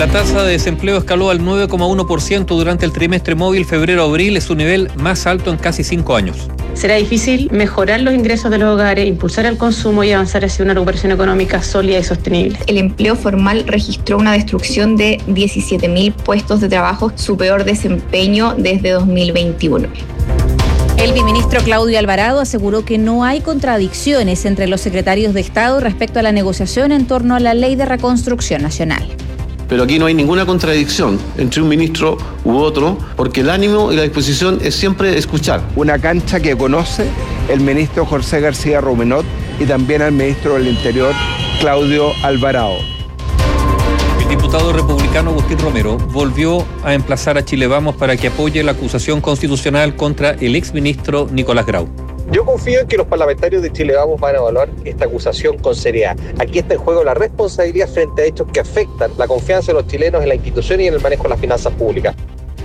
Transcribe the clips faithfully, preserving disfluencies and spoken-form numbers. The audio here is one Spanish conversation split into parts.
La tasa de desempleo escaló al nueve coma uno por ciento durante el trimestre móvil febrero-abril, es su nivel más alto en casi cinco años. Será difícil mejorar los ingresos de los hogares, impulsar el consumo y avanzar hacia una recuperación económica sólida y sostenible. El empleo formal registró una destrucción de diecisiete mil puestos de trabajo, su peor desempeño desde dos mil veintiuno. El viceministro Claudio Alvarado aseguró que no hay contradicciones entre los secretarios de Estado respecto a la negociación en torno a la Ley de Reconstrucción Nacional. Pero aquí no hay ninguna contradicción entre un ministro u otro, porque el ánimo y la disposición es siempre escuchar. Una cancha que conoce el ministro José García Ruminot y también al ministro del Interior, Claudio Alvarado. El diputado republicano Agustín Romero volvió a emplazar a Chile Vamos para que apoye la acusación constitucional contra el exministro Nicolás Grau. Yo confío en que los parlamentarios de Chile Vamos van a evaluar esta acusación con seriedad. Aquí está en juego la responsabilidad frente a hechos que afectan la confianza de los chilenos en la institución y en el manejo de las finanzas públicas.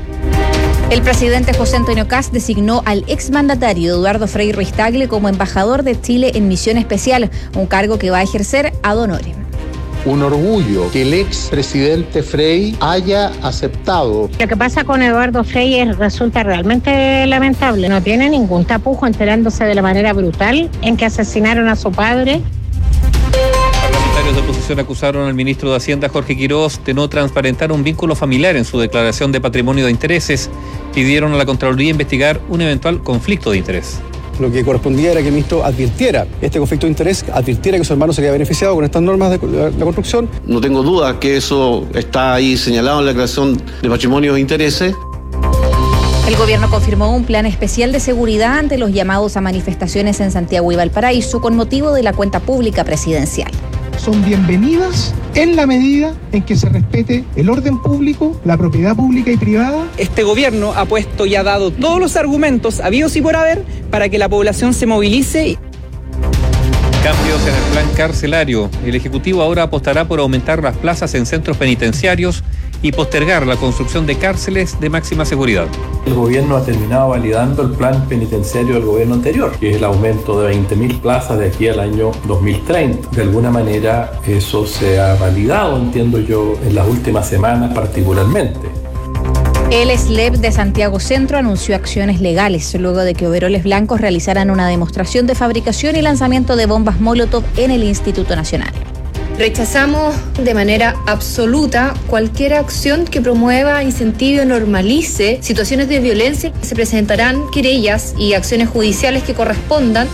El presidente José Antonio Kast designó al exmandatario Eduardo Frei Ruiz-Tagle como embajador de Chile en misión especial, un cargo que va a ejercer ad honorem. Un orgullo que el expresidente Frei haya aceptado. Lo que pasa con Eduardo Frei es, resulta realmente lamentable. No tiene ningún tapujo enterándose de la manera brutal en que asesinaron a su padre. Parlamentarios de oposición acusaron al ministro de Hacienda, Jorge Quiroz, de no transparentar un vínculo familiar en su declaración de patrimonio de intereses. Pidieron a la Contraloría investigar un eventual conflicto de interés. Lo que correspondía era que el ministro advirtiera este conflicto de interés, advirtiera que su hermano sería beneficiado con estas normas de la construcción. No tengo duda que eso está ahí señalado en la declaración de patrimonio de intereses. El gobierno confirmó un plan especial de seguridad ante los llamados a manifestaciones en Santiago y Valparaíso con motivo de la cuenta pública presidencial. Son bienvenidas en la medida en que se respete el orden público, la propiedad pública y privada. Este gobierno ha puesto y ha dado todos los argumentos habidos y por haber para que la población se movilice. Cambios en el plan carcelario. El Ejecutivo ahora apostará por aumentar las plazas en centros penitenciarios y postergar la construcción de cárceles de máxima seguridad. El gobierno ha terminado validando el plan penitenciario del gobierno anterior, que es el aumento de veinte mil plazas de aquí al año dos mil treinta. De alguna manera eso se ha validado, entiendo yo, en las últimas semanas particularmente. El S L E P de Santiago Centro anunció acciones legales luego de que overoles blancos realizaran una demostración de fabricación y lanzamiento de bombas Molotov en el Instituto Nacional. Rechazamos de manera absoluta cualquier acción que promueva, incentive o normalice situaciones de violencia. Se presentarán querellas y acciones judiciales que correspondan.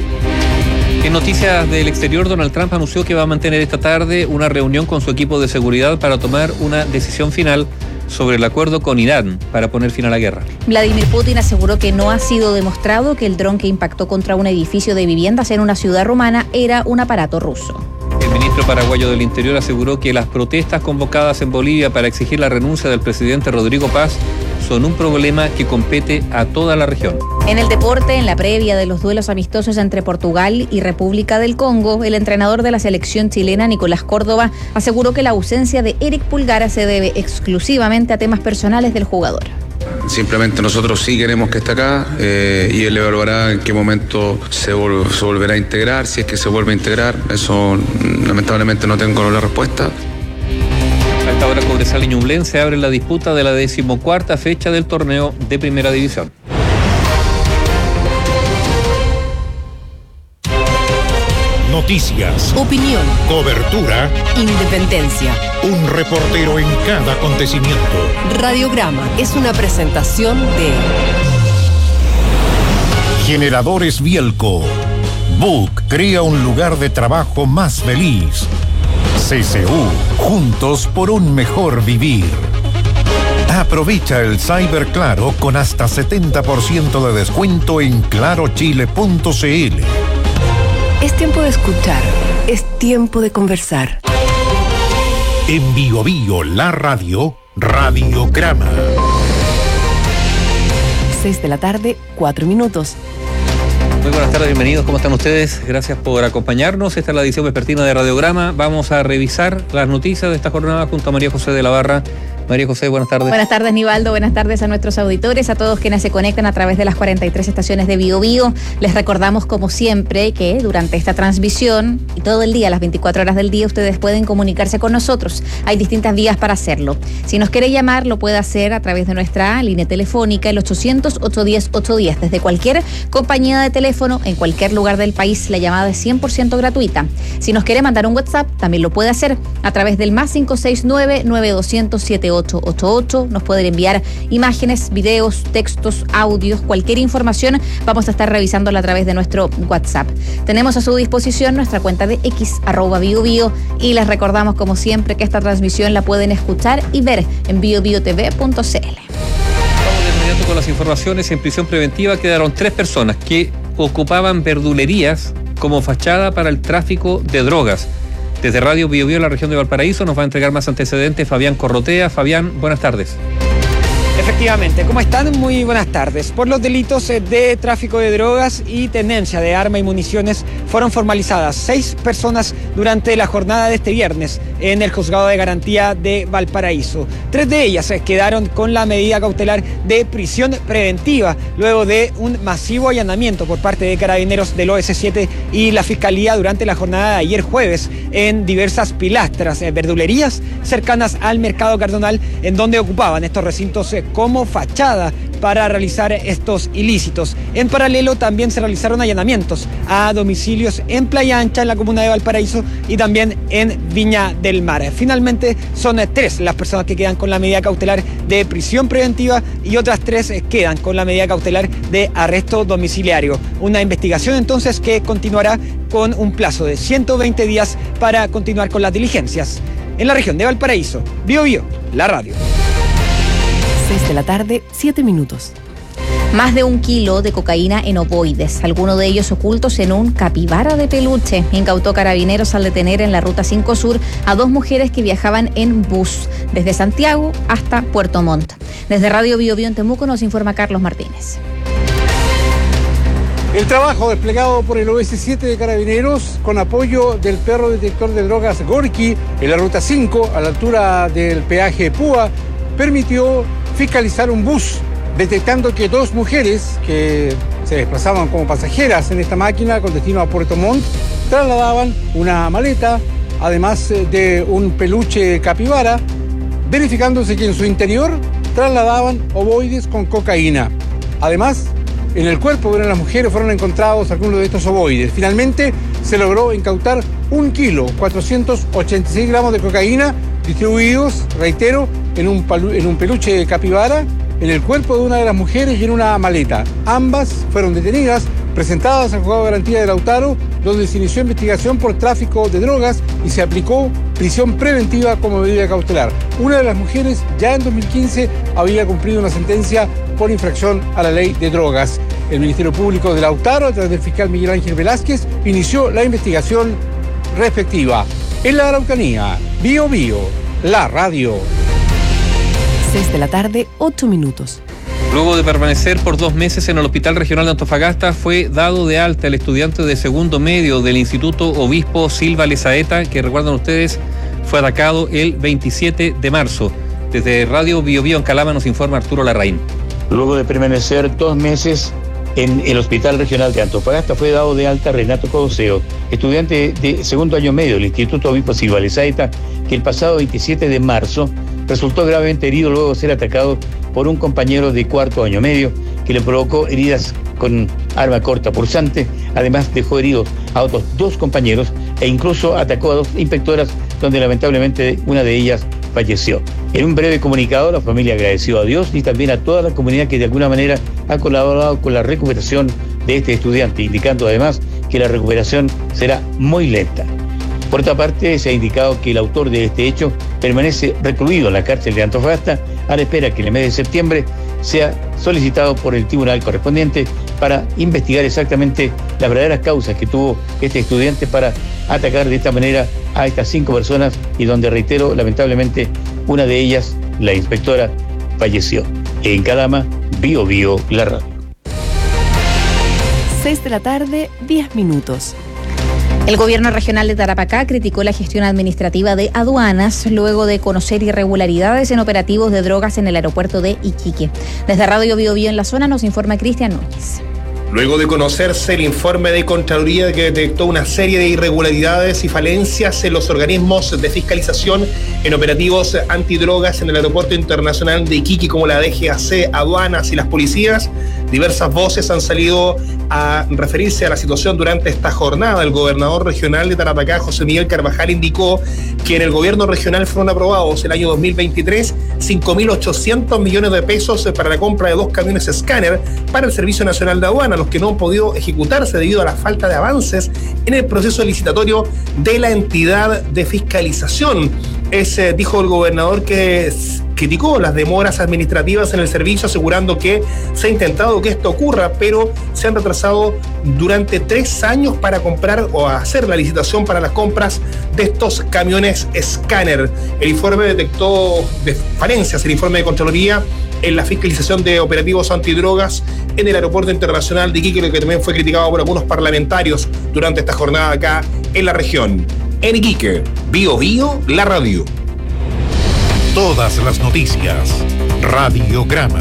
En noticias del exterior, Donald Trump anunció que va a mantener esta tarde una reunión con su equipo de seguridad para tomar una decisión final sobre el acuerdo con Irán para poner fin a la guerra. Vladimir Putin aseguró que no ha sido demostrado que el dron que impactó contra un edificio de viviendas en una ciudad rumana era un aparato ruso. El ministro paraguayo del Interior aseguró que las protestas convocadas en Bolivia para exigir la renuncia del presidente Rodrigo Paz son un problema que compete a toda la región. En el deporte, en la previa de los duelos amistosos entre Portugal y República del Congo, el entrenador de la selección chilena, Nicolás Córdoba, aseguró que la ausencia de Eric Pulgar se debe exclusivamente a temas personales del jugador. Simplemente nosotros sí queremos que esté acá eh, y él evaluará en qué momento se, vol- se volverá a integrar, si es que se vuelve a integrar. Eso lamentablemente no tengo la respuesta. A esta hora, Cobresal y Ñublense abren la disputa de la decimocuarta fecha del torneo de Primera División. Noticias, opinión, cobertura, independencia. Un reportero en cada acontecimiento. Radiograma es una presentación de Generadores Bielco. Book crea un lugar de trabajo más feliz. C C U, juntos por un mejor vivir. Aprovecha el Cyber Claro con hasta setenta por ciento de descuento en claro chile punto c l. Es tiempo de escuchar, es tiempo de conversar. En Bio Bio, la radio, Radiograma. seis de la tarde, cuatro minutos. Muy buenas tardes, bienvenidos, ¿cómo están ustedes? Gracias por acompañarnos. Esta es la edición vespertina de Radiograma. Vamos a revisar las noticias de esta jornada junto a María José de la Barra María José, buenas tardes. Buenas tardes, Nivaldo. Buenas tardes a nuestros auditores, a todos quienes se conectan a través de las cuarenta y tres estaciones de Bio Bio. Les recordamos, como siempre, que durante esta transmisión y todo el día, las veinticuatro horas del día, ustedes pueden comunicarse con nosotros. Hay distintas vías para hacerlo. Si nos quiere llamar, lo puede hacer a través de nuestra línea telefónica, el ochocientos, ochocientos diez, ochocientos diez. Desde cualquier compañía de teléfono, en cualquier lugar del país, la llamada es cien por ciento gratuita. Si nos quiere mandar un WhatsApp, también lo puede hacer a través del más cinco seis nueve, nueve dos cero cero, siete ocho ocho ocho. Nos pueden enviar imágenes, videos, textos, audios, cualquier información. Vamos a estar revisándola a través de nuestro WhatsApp. Tenemos a su disposición nuestra cuenta de X, arroba Bio Bio, y les recordamos, como siempre, que esta transmisión la pueden escuchar y ver en bio bio t v punto c l. Vamos de inmediato con las informaciones. En prisión preventiva quedaron tres personas que ocupaban verdulerías como fachada para el tráfico de drogas. Desde Radio Bio Bio, la región de Valparaíso, nos va a entregar más antecedentes Fabián Corrotea. Fabián, buenas tardes. Efectivamente, ¿cómo están? Muy buenas tardes. Por los delitos de tráfico de drogas y tenencia de armas y municiones fueron formalizadas seis personas durante la jornada de este viernes en el Juzgado de Garantía de Valparaíso. Tres de ellas quedaron con la medida cautelar de prisión preventiva luego de un masivo allanamiento por parte de carabineros del O S siete y la Fiscalía durante la jornada de ayer jueves en diversas pilastras, verdulerías cercanas al Mercado Cardonal, en donde ocupaban estos recintos como fachada para realizar estos ilícitos. En paralelo también se realizaron allanamientos a domicilios en Playa Ancha, en la comuna de Valparaíso, y también en Viña del Mar. Finalmente son tres las personas que quedan con la medida cautelar de prisión preventiva y otras tres quedan con la medida cautelar de arresto domiciliario. Una investigación entonces que continuará con un plazo de ciento veinte días para continuar con las diligencias. En la región de Valparaíso, Bio Bio, la radio. seis de la tarde, siete minutos. Más de un kilo de cocaína en ovoides, algunos de ellos ocultos en un capibara de peluche. Incautó Carabineros al detener en la Ruta cinco Sur a dos mujeres que viajaban en bus desde Santiago hasta Puerto Montt. Desde Radio Bio Bio en Temuco nos informa Carlos Martínez. El trabajo desplegado por el O S siete de Carabineros con apoyo del perro detector de drogas Gorky en la Ruta cinco a la altura del peaje Púa permitió fiscalizar un bus, detectando que dos mujeres que se desplazaban como pasajeras en esta máquina con destino a Puerto Montt trasladaban una maleta, además de un peluche capibara, verificándose que en su interior trasladaban ovoides con cocaína. Además, en el cuerpo de una de las mujeres fueron encontrados algunos de estos ovoides. Finalmente se logró incautar un kilo, cuatrocientos ochenta y seis gramos de cocaína, distribuidos, reitero, en un, palu- en un peluche capibara, en el cuerpo de una de las mujeres y en una maleta. Ambas fueron detenidas, presentadas al Juzgado de Garantía de Lautaro, donde se inició investigación por tráfico de drogas y se aplicó prisión preventiva como medida cautelar. Una de las mujeres ya en dos mil quince había cumplido una sentencia por infracción a la ley de drogas. El Ministerio Público de Lautaro, a través del fiscal Miguel Ángel Velázquez, inició la investigación respectiva. En la Araucanía, Bio Bio, la radio. seis de la tarde, ocho minutos. Luego de permanecer por dos meses en el Hospital Regional de Antofagasta, fue dado de alta el estudiante de segundo medio del Instituto Obispo Silva Lezaeta, que recuerdan ustedes, fue atacado el veintisiete de marzo. Desde Radio Bio Bio en Calama nos informa Arturo Larraín. Luego de permanecer dos meses en el Hospital Regional de Antofagasta, fue dado de alta Renato Codoseo, estudiante de segundo año medio del Instituto Obispo Silva Lezaeta, que el pasado veintisiete de marzo resultó gravemente herido luego de ser atacado por un compañero de cuarto año medio que le provocó heridas con arma corta punzante. Además dejó heridos a otros dos compañeros e incluso atacó a dos inspectoras, donde lamentablemente una de ellas falleció. En un breve comunicado, la familia agradeció a Dios y también a toda la comunidad que de alguna manera ha colaborado con la recuperación de este estudiante, indicando además que la recuperación será muy lenta. Por otra parte, se ha indicado que el autor de este hecho permanece recluido en la cárcel de Antofagasta a la espera que en el mes de septiembre sea solicitado por el tribunal correspondiente para investigar exactamente las verdaderas causas que tuvo este estudiante para atacar de esta manera a estas cinco personas, y donde, reitero, lamentablemente una de ellas, la inspectora, falleció. En Calama, Bio Bio, la radio. seis de la tarde, diez minutos. El gobierno regional de Tarapacá criticó la gestión administrativa de aduanas luego de conocer irregularidades en operativos de drogas en el aeropuerto de Iquique. Desde Radio Bio Bio en la zona nos informa Cristian Núñez. Luego de conocerse el informe de Contraloría que detectó una serie de irregularidades y falencias en los organismos de fiscalización en operativos antidrogas en el Aeropuerto Internacional de Iquique, como la D G A C, aduanas y las policías, diversas voces han salido a referirse a la situación durante esta jornada. El gobernador regional de Tarapacá, José Miguel Carvajal, indicó que en el gobierno regional fueron aprobados el año dos mil veintitrés cinco mil ochocientos millones de pesos para la compra de dos camiones escáner para el Servicio Nacional de Aduana, los que no han podido ejecutarse debido a la falta de avances en el proceso licitatorio de la entidad de fiscalización. Es, eh, dijo el gobernador que es, criticó las demoras administrativas en el servicio, asegurando que se ha intentado que esto ocurra, pero se han retrasado durante tres años para comprar o hacer la licitación para las compras de estos camiones escáner. El informe detectó de falencias, el informe de Contraloría, en la fiscalización de operativos antidrogas en el Aeropuerto Internacional de Iquique, que también fue criticado por algunos parlamentarios durante esta jornada acá en la región. En Iquique, Bio Bio, la radio. Todas las noticias. Radiograma.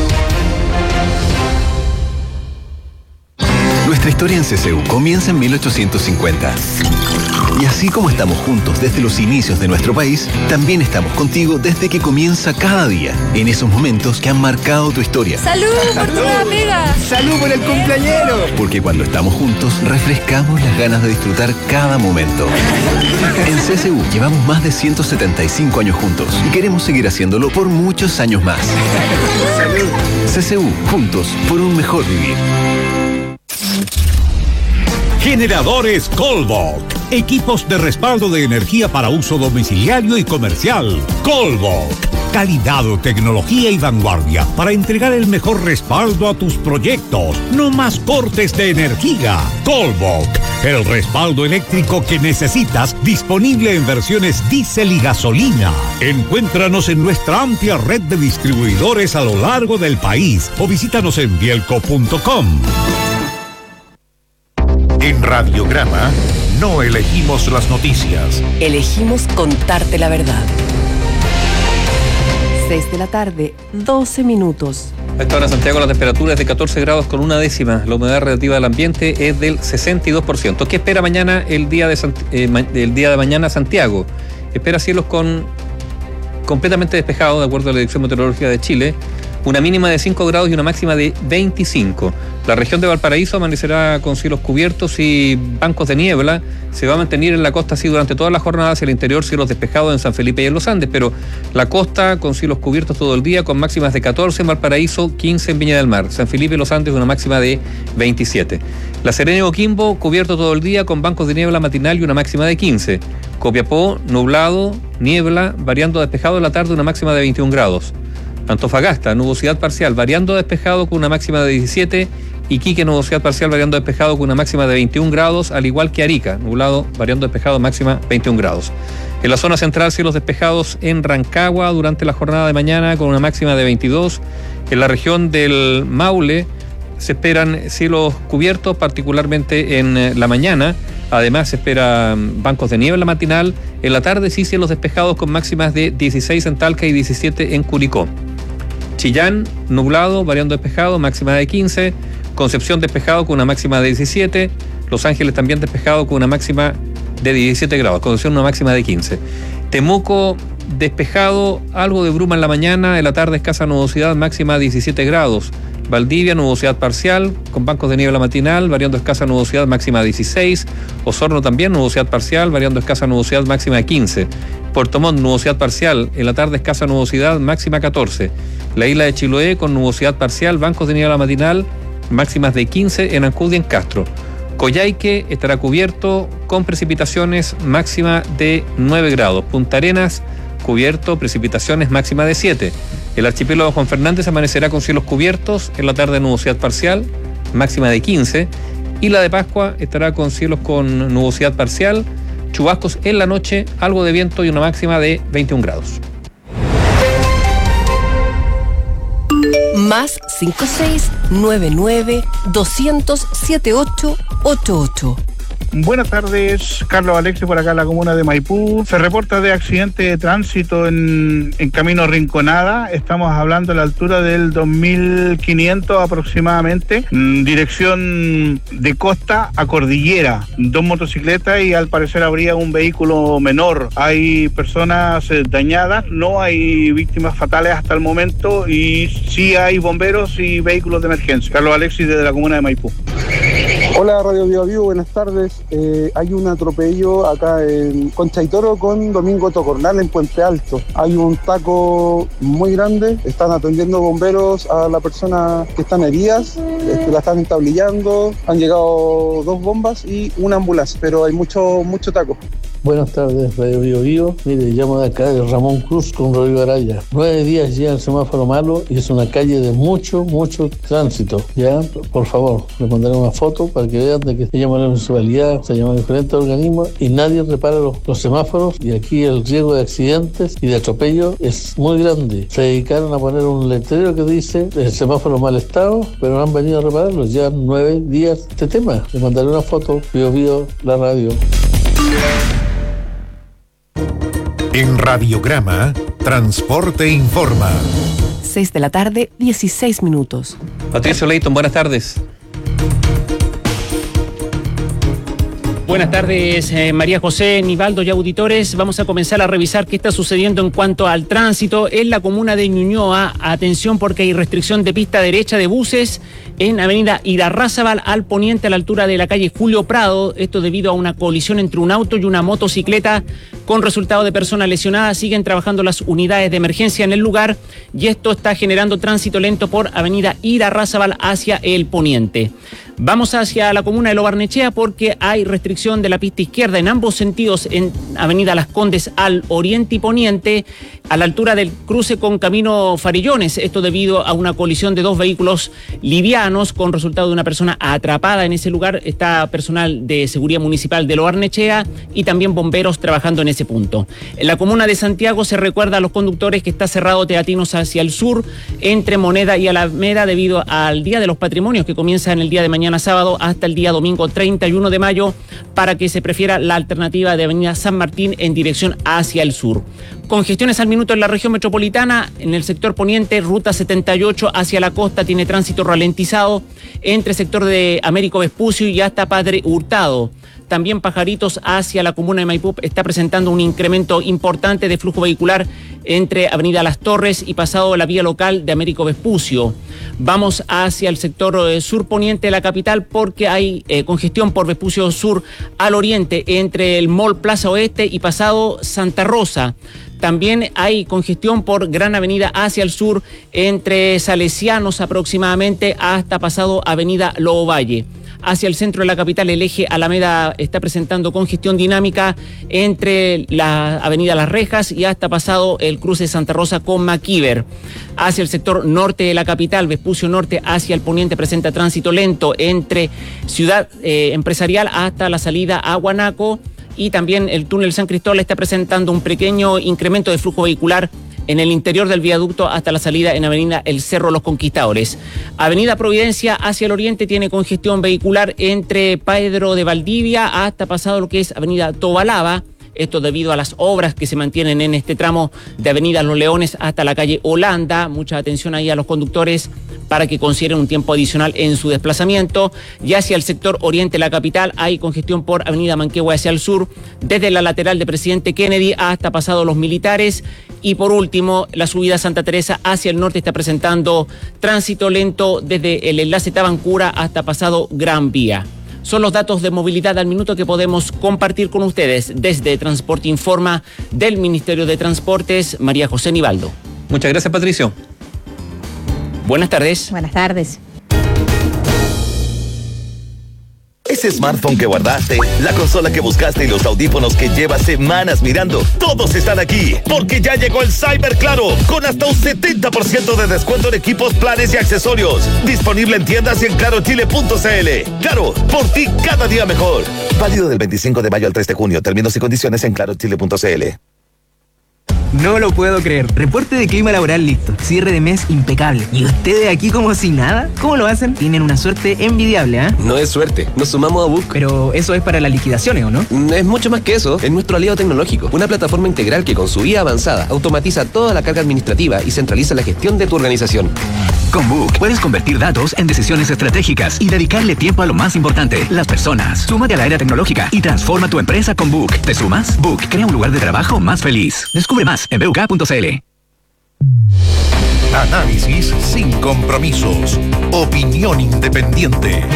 Nuestra historia en C C U comienza en mil ochocientos cincuenta. Y así como estamos juntos desde los inicios de nuestro país, también estamos contigo desde que comienza cada día, en esos momentos que han marcado tu historia. ¡Salud por tu amiga! ¡Salud por el cumpleañero! Porque cuando estamos juntos, refrescamos las ganas de disfrutar cada momento. En C C U llevamos más de ciento setenta y cinco años juntos y queremos seguir haciéndolo por muchos años más. ¡Salud! C C U, juntos por un mejor vivir. Generadores Colbok. Equipos de respaldo de energía para uso domiciliario y comercial. Colbok. Calidad, tecnología y vanguardia para entregar el mejor respaldo a tus proyectos. No más cortes de energía. Colbok. El respaldo eléctrico que necesitas, disponible en versiones diésel y gasolina. Encuéntranos en nuestra amplia red de distribuidores a lo largo del país o visítanos en bielco punto com. En Radiograma no elegimos las noticias. Elegimos contarte la verdad. seis de la tarde, doce minutos. A esta hora en Santiago la temperatura es de catorce grados con una décima. La humedad relativa del ambiente es del sesenta y dos por ciento. ¿Qué espera mañana el día de, Sant- eh, ma- el día de mañana Santiago? Espera cielos con completamente despejados, de acuerdo a la Dirección Meteorológica de Chile. Una mínima de cinco grados y una máxima de veinticinco. La región de Valparaíso amanecerá con cielos cubiertos y bancos de niebla. Se va a mantener en la costa así durante toda la jornada, hacia el interior cielos despejados en San Felipe y en los Andes, pero la costa con cielos cubiertos todo el día, con máximas de catorce en Valparaíso, quince en Viña del Mar. San Felipe y los Andes una máxima de veintisiete. La Serena y Coquimbo cubierto todo el día con bancos de niebla matinal y una máxima de quince. Copiapó nublado, niebla, variando despejado en la tarde, una máxima de veintiún grados. Antofagasta, nubosidad parcial, variando despejado con una máxima de diecisiete. Iquique, nubosidad parcial, variando despejado con una máxima de veintiún grados, al igual que Arica, nublado, variando despejado, máxima veintiún grados. En la zona central, cielos despejados en Rancagua durante la jornada de mañana con una máxima de veintidós. En la región del Maule se esperan cielos cubiertos, particularmente en la mañana. Además se esperan bancos de niebla matinal. En la tarde sí cielos despejados con máximas de dieciséis en Talca y diecisiete en Curicó. Chillán, nublado, variando despejado, máxima de quince. Concepción despejado con una máxima de diecisiete. Los Ángeles también despejado con una máxima de diecisiete grados. Concepción una máxima de quince. Temuco despejado, algo de bruma en la mañana, en la tarde escasa nubosidad, máxima diecisiete grados. Valdivia, nubosidad parcial, con bancos de niebla matinal, variando escasa nubosidad, máxima dieciséis. Osorno también, nubosidad parcial, variando escasa nubosidad, máxima de quince. Puerto Montt, nubosidad parcial, en la tarde escasa nubosidad, máxima catorce. La isla de Chiloé, con nubosidad parcial, bancos de niebla matinal, máximas de quince en Ancud y en Castro. Coyhaique estará cubierto con precipitaciones, máxima de nueve grados. Punta Arenas, cubierto, precipitaciones, máxima de siete. El archipiélago Juan Fernández amanecerá con cielos cubiertos, en la tarde nubosidad parcial, máxima de quince. Isla de Pascua estará con cielos con nubosidad parcial, chubascos en la noche, algo de viento y una máxima de veintiún grados. Más cinco seis nueve nueve doscientos setenta y ocho ochenta y ocho. Buenas tardes, Carlos Alexis por acá en la comuna de Maipú. Se reporta de accidente de tránsito en, en camino Rinconada. Estamos hablando a la altura del dos mil quinientos aproximadamente, dirección de costa a cordillera. Dos motocicletas y al parecer habría un vehículo menor. Hay personas dañadas, no hay víctimas fatales hasta el momento y sí hay bomberos y vehículos de emergencia. Carlos Alexis desde la comuna de Maipú. Hola Radio Viva Vivo, buenas tardes. Eh, hay un atropello acá en Concha y Toro con Domingo Tocornal en Puente Alto. Hay un taco muy grande, están atendiendo bomberos a la persona que están heridas, este, la están entablillando, han llegado dos bombas y una ambulancia, pero hay mucho, mucho taco. Buenas tardes, Radio Vivo Vivo. Mire, llamo de acá de Ramón Cruz con Rodrigo Araya. Nueve días ya el semáforo malo y es una calle de mucho, mucho tránsito. Ya, por favor, le mandaré una foto para que vean de que se llama la municipalidad, se llama diferentes organismos y nadie repara los, los semáforos y aquí el riesgo de accidentes y de atropello es muy grande. Se dedicaron a poner un letrero que dice el semáforo mal estado, pero no han venido a repararlos. Ya nueve días este tema. Le mandaré una foto, Vivo Vivo, la radio. En Radiograma, Transporte Informa. seis de la tarde, dieciséis minutos. Patricio Leighton, buenas tardes. Buenas tardes, eh, María José, Nivaldo y auditores. Vamos a comenzar a revisar qué está sucediendo en cuanto al tránsito en la comuna de Ñuñoa. Atención porque hay restricción de pista derecha de buses en avenida Irarrázaval al poniente a la altura de la calle Julio Prado. Esto debido a una colisión entre un auto y una motocicleta con resultado de persona lesionada. Siguen trabajando las unidades de emergencia en el lugar y esto está generando tránsito lento por avenida Irarrázaval hacia el poniente. Vamos hacia la comuna de Lo Barnechea porque hay restricción de la pista izquierda en ambos sentidos en avenida Las Condes al oriente y poniente a la altura del cruce con camino Farillones. Esto debido a una colisión de dos vehículos livianos con resultado de una persona atrapada en ese lugar. Está personal de seguridad municipal de Lo Barnechea y también bomberos trabajando en ese punto. En la comuna de Santiago se recuerda a los conductores que está cerrado Teatinos hacia el sur entre Moneda y Alameda debido al Día de los Patrimonios que comienza en el día de mañana sábado hasta el día domingo treinta y uno de mayo para que se prefiera la alternativa de avenida San Martín en dirección hacia el sur. Congestiones al minuto en la región metropolitana, en el sector poniente, ruta setenta y ocho hacia la costa tiene tránsito ralentizado entre el sector de Américo Vespucio y hasta Padre Hurtado. También Pajaritos hacia la comuna de Maipú está presentando un incremento importante de flujo vehicular entre avenida Las Torres y pasado la vía local de Américo Vespucio. Vamos hacia el sector eh, surponiente de la capital porque hay eh, congestión por Vespucio Sur al oriente entre el Mall Plaza Oeste y pasado Santa Rosa. También hay congestión por Gran Avenida hacia el sur entre Salesianos aproximadamente hasta pasado avenida Lobo Valle. Hacia el centro de la capital, el eje Alameda está presentando congestión dinámica entre la avenida Las Rejas y hasta pasado el cruce de Santa Rosa con Maquíver. Hacia el sector norte de la capital, Vespucio Norte hacia el poniente presenta tránsito lento entre Ciudad eh, Empresarial hasta la salida a Guanaco y también el túnel San Cristóbal está presentando un pequeño incremento de flujo vehicular en el interior del viaducto hasta la salida en avenida El Cerro Los Conquistadores. Avenida Providencia hacia el oriente tiene congestión vehicular entre Pedro de Valdivia hasta pasado lo que es avenida Tobalaba. Esto debido a las obras que se mantienen en este tramo de avenida Los Leones hasta la calle Holanda. Mucha atención ahí a los conductores para que consideren un tiempo adicional en su desplazamiento. Y hacia el sector oriente de la capital hay congestión por avenida Manquehue hacia el sur, desde la lateral de Presidente Kennedy hasta pasado Los Militares. Y por último, la subida Santa Teresa hacia el norte está presentando tránsito lento desde el enlace Tabancura hasta pasado Gran Vía. Son los datos de movilidad al minuto que podemos compartir con ustedes desde Transporte Informa del Ministerio de Transportes, María José Nivaldo. Muchas gracias, Patricio. Buenas tardes. Buenas tardes. Ese smartphone que guardaste, la consola que buscaste y los audífonos que llevas semanas mirando, todos están aquí, porque ya llegó el Cyber Claro, con hasta un setenta por ciento de descuento en equipos, planes y accesorios. Disponible en tiendas y en claro chile punto c l. Claro, por ti cada día mejor. Válido del veinticinco de mayo al tres de junio. Términos y condiciones en claro chile punto c l. No lo puedo creer. Reporte de clima laboral listo. Cierre de mes impecable. ¿Y ustedes aquí como si nada? ¿Cómo lo hacen? Tienen una suerte envidiable, ¿ah? ¿eh? No es suerte. Nos sumamos a Book. Pero eso es para las liquidaciones, ¿o no? Es mucho más que eso. Es nuestro aliado tecnológico. Una plataforma integral que con su I A avanzada automatiza toda la carga administrativa y centraliza la gestión de tu organización. Con Book puedes convertir datos en decisiones estratégicas y dedicarle tiempo a lo más importante, las personas. Súmate a la era tecnológica y transforma tu empresa con Book. ¿Te sumas? Book crea un lugar de trabajo más feliz. Descubre más en b u k punto c l. Análisis sin compromisos. Opinión independiente.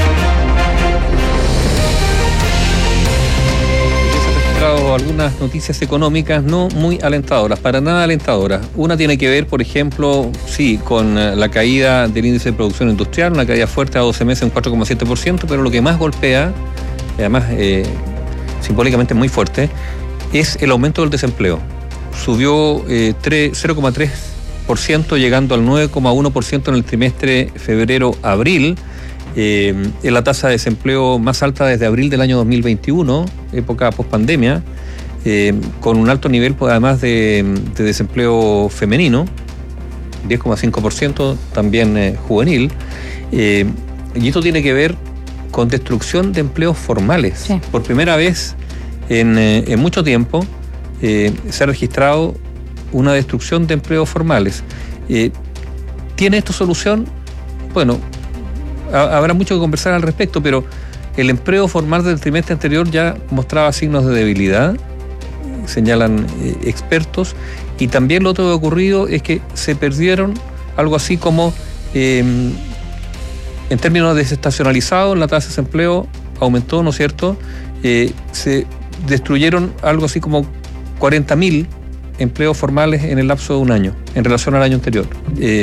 Algunas noticias económicas no muy alentadoras, para nada alentadoras. Una tiene que ver, por ejemplo, sí, con la caída del índice de producción industrial, una caída fuerte a doce meses en cuatro coma siete por ciento, pero lo que más golpea, y además eh, simbólicamente muy fuerte, es el aumento del desempleo. Subió eh, cero coma tres por ciento, llegando al nueve coma uno por ciento en el trimestre febrero-abril. Eh, es la tasa de desempleo más alta desde abril del año dos mil veintiuno, época post-pandemia, eh, con un alto nivel además de, de desempleo femenino, diez coma cinco por ciento, también eh, juvenil. Eh, y esto tiene que ver con destrucción de empleos formales. Sí. Por primera vez en, eh, en mucho tiempo eh, se ha registrado una destrucción de empleos formales. Eh, ¿Tiene esto solución? Bueno, habrá mucho que conversar al respecto, pero el empleo formal del trimestre anterior ya mostraba signos de debilidad, señalan eh, expertos, y también lo otro que ha ocurrido es que se perdieron algo así como, eh, en términos desestacionalizados, la tasa de desempleo aumentó, ¿no es cierto? Eh, se destruyeron algo así como cuarenta mil empleos formales en el lapso de un año, en relación al año anterior. Eh,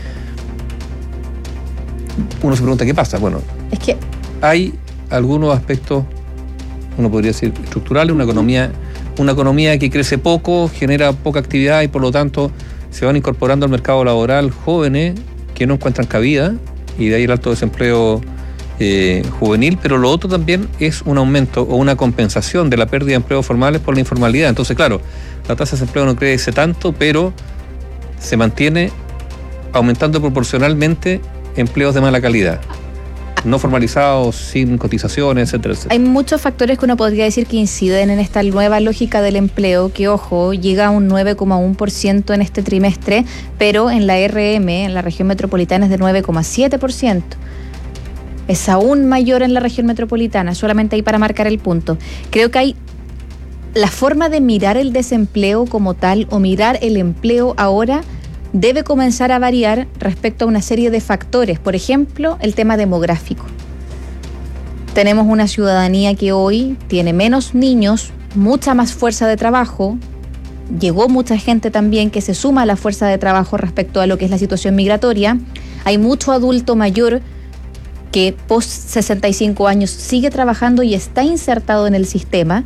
Uno se pregunta qué pasa. Bueno, es que hay algunos aspectos, uno podría decir estructurales, una economía, una economía que crece poco, genera poca actividad y por lo tanto se van incorporando al mercado laboral jóvenes que no encuentran cabida y de ahí el alto desempleo eh, juvenil, pero lo otro también es un aumento o una compensación de la pérdida de empleos formales por la informalidad. Entonces, claro, la tasa de desempleo no crece tanto, pero se mantiene aumentando proporcionalmente empleos de mala calidad, no formalizados, sin cotizaciones, etcétera, etcétera. Hay muchos factores que uno podría decir que inciden en esta nueva lógica del empleo, que, ojo, llega a un nueve coma uno por ciento en este trimestre, pero en la R M, en la región metropolitana, es de nueve coma siete por ciento. Es aún mayor en la región metropolitana, solamente ahí para marcar el punto. Creo que hay la forma de mirar el desempleo como tal, o mirar el empleo ahora, debe comenzar a variar respecto a una serie de factores. Por ejemplo, el tema demográfico. Tenemos una ciudadanía que hoy tiene menos niños, mucha más fuerza de trabajo. Llegó mucha gente también que se suma a la fuerza de trabajo respecto a lo que es la situación migratoria. Hay mucho adulto mayor que post sesenta y cinco años sigue trabajando y está insertado en el sistema.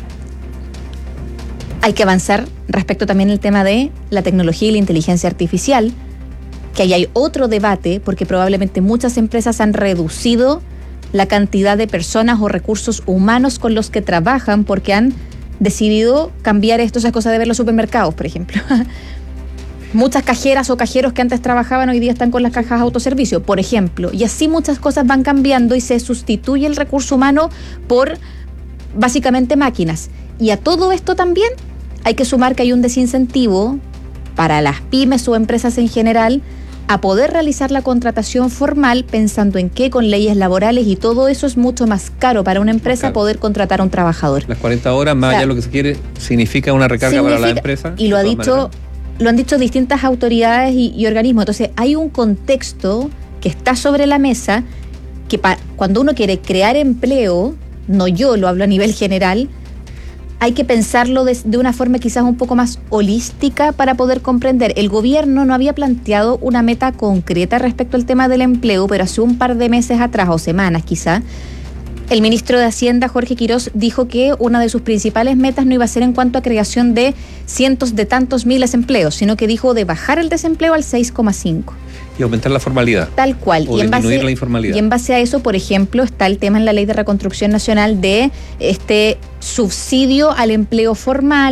Hay que avanzar respecto también al tema de la tecnología y la inteligencia artificial, que ahí hay otro debate, porque probablemente muchas empresas han reducido la cantidad de personas o recursos humanos con los que trabajan porque han decidido cambiar esto, esas cosas de ver los supermercados, por ejemplo. Muchas cajeras o cajeros que antes trabajaban hoy día están con las cajas autoservicio, por ejemplo. Y así muchas cosas van cambiando y se sustituye el recurso humano por básicamente máquinas. Y a todo esto también hay que sumar que hay un desincentivo para las pymes o empresas en general a poder realizar la contratación formal, pensando en que con leyes laborales y todo eso es mucho más caro para una empresa claro. poder contratar a un trabajador. Las cuarenta horas, más allá de lo que se quiere, significa una recarga significa, para la empresa. Y lo ha dicho, lo han dicho distintas autoridades y, y organismos. Entonces hay un contexto que está sobre la mesa que pa, cuando uno quiere crear empleo, no yo lo hablo a nivel general, hay que pensarlo de, de una forma quizás un poco más holística para poder comprender. El gobierno no había planteado una meta concreta respecto al tema del empleo, pero hace un par de meses atrás, o semanas quizás, el ministro de Hacienda, Jorge Quirós, dijo que una de sus principales metas no iba a ser en cuanto a creación de cientos de tantos miles de empleos, sino que dijo de bajar el desempleo al seis coma cinco. Y aumentar la formalidad. Tal cual. O y en disminuir base, la informalidad. Y en base a eso, por ejemplo, está el tema en la Ley de Reconstrucción Nacional de este subsidio al empleo formal,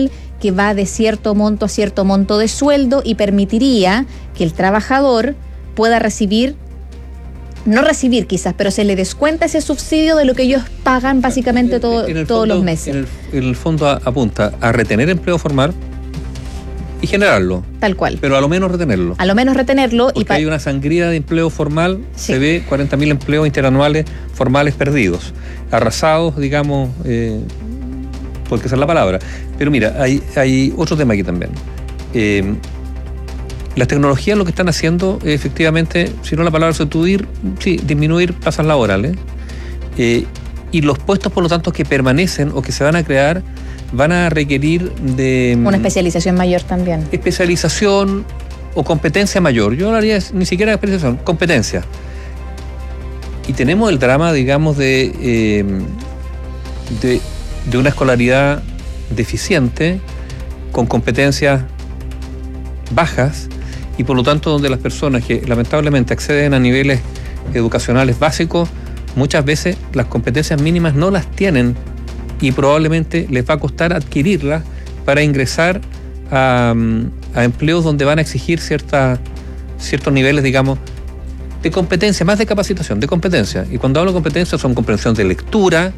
que va de cierto monto a cierto monto de sueldo y permitiría que el trabajador pueda recibir, no recibir quizás, pero se le descuenta ese subsidio de lo que ellos pagan básicamente todo, todos fondo, los meses. En el, en el fondo apunta a retener empleo formal y generarlo. Tal cual. Pero a lo menos retenerlo. A lo menos retenerlo. Porque y pa- hay una sangría de empleo formal, sí. Se ve cuarenta mil empleos interanuales formales perdidos, arrasados, digamos, eh, porque esa es la palabra. Pero mira, hay, hay otro tema aquí también. Eh, las tecnologías lo que están haciendo es efectivamente, si no la palabra sustituir, sí, disminuir plazas laborales. Eh, y los puestos, por lo tanto, que permanecen o que se van a crear, van a requerir de... Una especialización mayor también. Especialización o competencia mayor. Yo no haría ni siquiera especialización, competencia. Y tenemos el drama, digamos, de, eh, de, de una escolaridad deficiente, con competencias bajas, y por lo tanto donde las personas que lamentablemente acceden a niveles educacionales básicos, muchas veces las competencias mínimas no las tienen y probablemente les va a costar adquirirlas para ingresar a, a empleos donde van a exigir cierta, ciertos niveles, digamos, de competencia, más de capacitación, de competencia. Y cuando hablo de competencia son comprensión de lectura.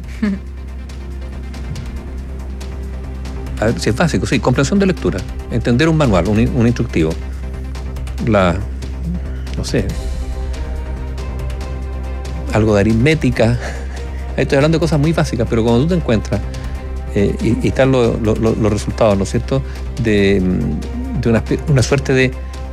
A ver, si es básico, sí, comprensión de lectura. Entender un manual, un, un instructivo. La, no sé, algo de aritmética. Estoy hablando de cosas muy básicas, pero cuando tú te encuentras eh, y, y están lo, lo, lo, los resultados, ¿no es cierto?, de, de una, una suerte de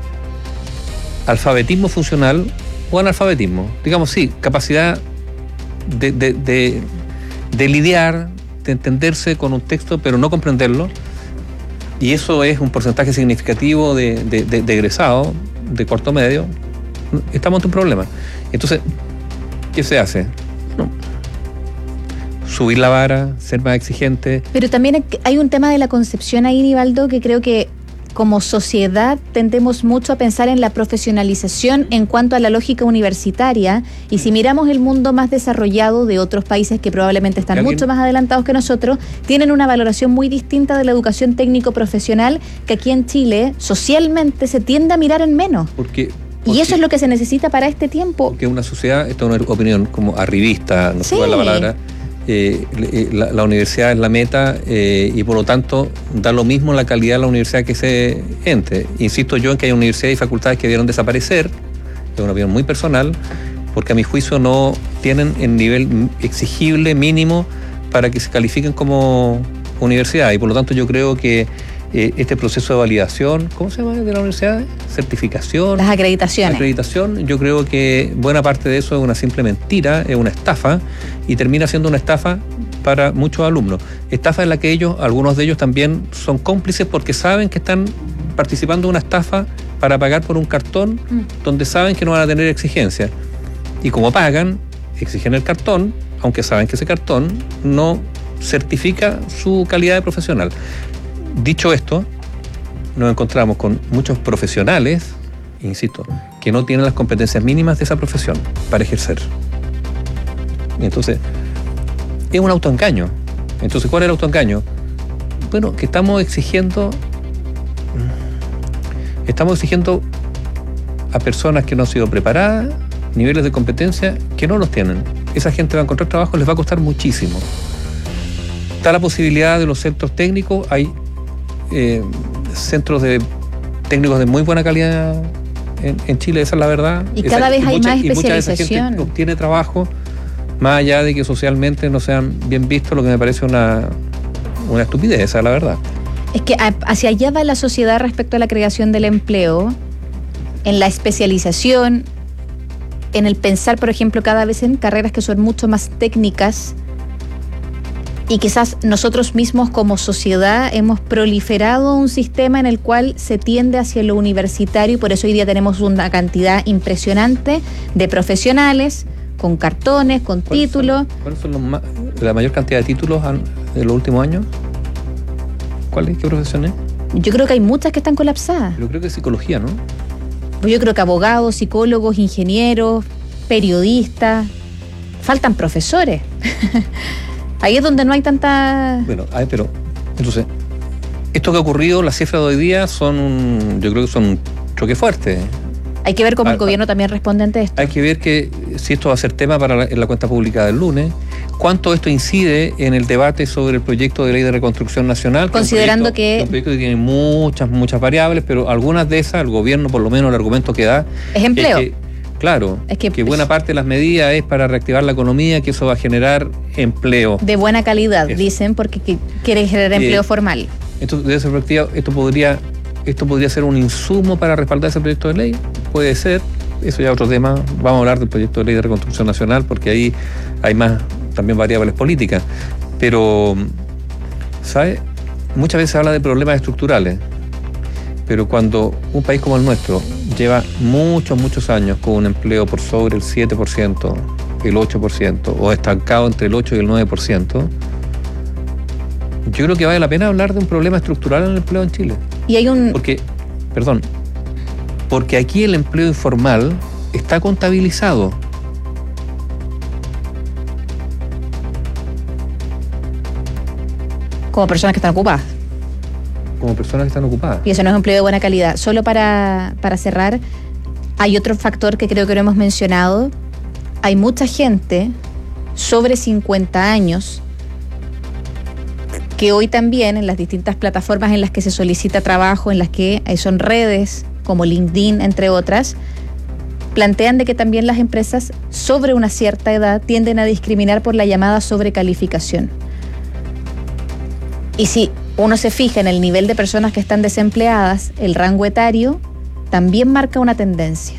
alfabetismo funcional o analfabetismo. Digamos, sí, capacidad de, de, de, de lidiar, de entenderse con un texto, pero no comprenderlo. Y eso es un porcentaje significativo de, de, de, de egresados de cuarto medio. Estamos ante un problema. Entonces, ¿qué se hace? No. Subir la vara, ser más exigente. Pero también hay un tema de la concepción ahí, Nivaldo, que creo que como sociedad tendemos mucho a pensar en la profesionalización en cuanto a la lógica universitaria, y si miramos el mundo más desarrollado de otros países que probablemente están ¿Alguien? mucho más adelantados que nosotros, tienen una valoración muy distinta de la educación técnico-profesional, que aquí en Chile socialmente se tiende a mirar en menos. Porque Y eso es lo que se necesita para este tiempo. Porque una sociedad, esta es una opinión como arribista, no sé cuál es la palabra, eh, la, la universidad es la meta eh, y por lo tanto da lo mismo la calidad de la universidad que se entre. Insisto yo en que hay universidades y facultades que debieron desaparecer, es una opinión muy personal, porque a mi juicio no tienen el nivel exigible mínimo para que se califiquen como universidad, y por lo tanto yo creo que Eh, este proceso de validación, ¿cómo se llama de la universidad? Certificación. Las acreditaciones. Acreditación, yo creo que buena parte de eso es una simple mentira, es una estafa, y termina siendo una estafa para muchos alumnos. Estafa en la que ellos, algunos de ellos también son cómplices porque saben que están participando de una estafa para pagar por un cartón mm. donde saben que no van a tener exigencias. Y como pagan, exigen el cartón, aunque saben que ese cartón no certifica su calidad de profesional. Dicho esto, nos encontramos con muchos profesionales, insisto, que no tienen las competencias mínimas de esa profesión para ejercer. Y entonces, es un autoengaño. Entonces, ¿cuál es el autoengaño? Bueno, que estamos exigiendo, estamos exigiendo a personas que no han sido preparadas, niveles de competencia que no los tienen. Esa gente va a encontrar trabajo, les va a costar muchísimo. Está la posibilidad de los centros técnicos, hay Eh, centros de técnicos de muy buena calidad en, en Chile, esa es la verdad. Y cada esa, vez y hay mucha, más y especialización. Mucha de esa gente obtiene trabajo, más allá de que socialmente no sean bien vistos, lo que me parece una, una estupidez, esa es la verdad. Es que hacia allá va la sociedad respecto a la creación del empleo, en la especialización, en el pensar, por ejemplo, cada vez en carreras que son mucho más técnicas. Y quizás nosotros mismos como sociedad hemos proliferado un sistema en el cual se tiende hacia lo universitario, y por eso hoy día tenemos una cantidad impresionante de profesionales con cartones, con títulos. ¿Cuáles son los ma- la mayor cantidad de títulos de los últimos años? ¿Cuál es? ¿Qué profesión es? Yo creo que hay muchas que están colapsadas. Yo creo que es psicología, ¿no? Pues yo creo que abogados, psicólogos, ingenieros, periodistas, faltan profesores. Ahí es donde no hay tanta... Bueno, ay, pero entonces, esto que ha ocurrido, las cifras de hoy día son un, yo creo que son un choque fuerte. Hay que ver cómo ah, el gobierno también responde ante esto. Hay que ver que si esto va a ser tema para la, en la cuenta pública del lunes, cuánto esto incide en el debate sobre el proyecto de ley de reconstrucción nacional. Considerando que... Es un proyecto que tiene muchas, muchas variables, pero algunas de esas, el gobierno, por lo menos el argumento que da... Es empleo. Es que, claro, es que, que buena parte de las medidas es para reactivar la economía, que eso va a generar empleo. De buena calidad, eso. Dicen, porque que quiere generar empleo eh, formal. Esto, desde esa perspectiva, esto podría... ¿Esto podría ser un insumo para respaldar ese proyecto de ley? Puede ser, eso ya es otro tema. Vamos a hablar del proyecto de ley de reconstrucción nacional porque ahí hay más también variables políticas. Pero, ¿sabes? Muchas veces se habla de problemas estructurales, pero cuando un país como el nuestro lleva muchos, muchos años con un empleo por sobre el siete por ciento, el ocho por ciento, o estancado entre el ocho y el nueve por ciento, yo creo que vale la pena hablar de un problema estructural en el empleo en Chile. Y hay un... Porque, perdón, porque aquí el empleo informal está contabilizado. Como personas que están ocupadas. Como personas que están ocupadas. Y eso no es empleo de buena calidad. Solo para, para cerrar, hay otro factor que creo que no hemos mencionado. Hay mucha gente sobre cincuenta años que hoy también en las distintas plataformas en las que se solicita trabajo, en las que son redes como LinkedIn, entre otras, plantean de que también las empresas sobre una cierta edad tienden a discriminar por la llamada sobrecalificación. Y si uno se fija en el nivel de personas que están desempleadas, el rango etario también marca una tendencia.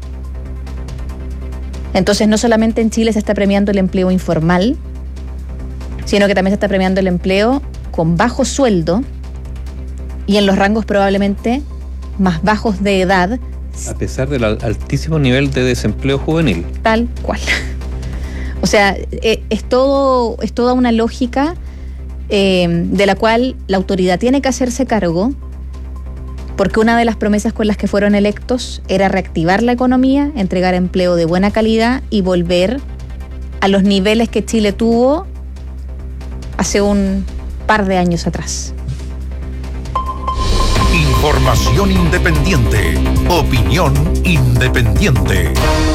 Entonces, no solamente en Chile se está premiando el empleo informal, sino que también se está premiando el empleo con bajo sueldo y en los rangos probablemente más bajos de edad. A pesar del altísimo nivel de desempleo juvenil. Tal cual. O sea, es, todo, es toda una lógica eh, de la cual la autoridad tiene que hacerse cargo, porque una de las promesas con las que fueron electos era reactivar la economía, entregar empleo de buena calidad y volver a los niveles que Chile tuvo hace un par de años atrás. Información independiente. Opinión independiente.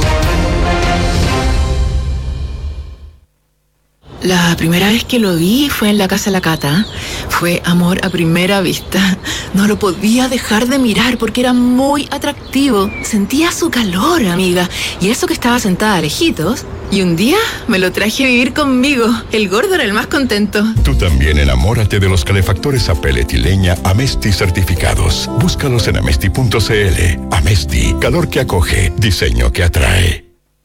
La primera vez que lo vi fue en la casa de la Cata. Fue amor a primera vista. No lo podía dejar de mirar porque era muy atractivo. Sentía su calor, amiga. Y eso que estaba sentada a lejitos. Y un día me lo traje a vivir conmigo. El gordo era el más contento. Tú también enamórate de los calefactores a pellet y leña Amesti certificados. Búscalos en amesti punto cl. Amesti, calor que acoge, diseño que atrae.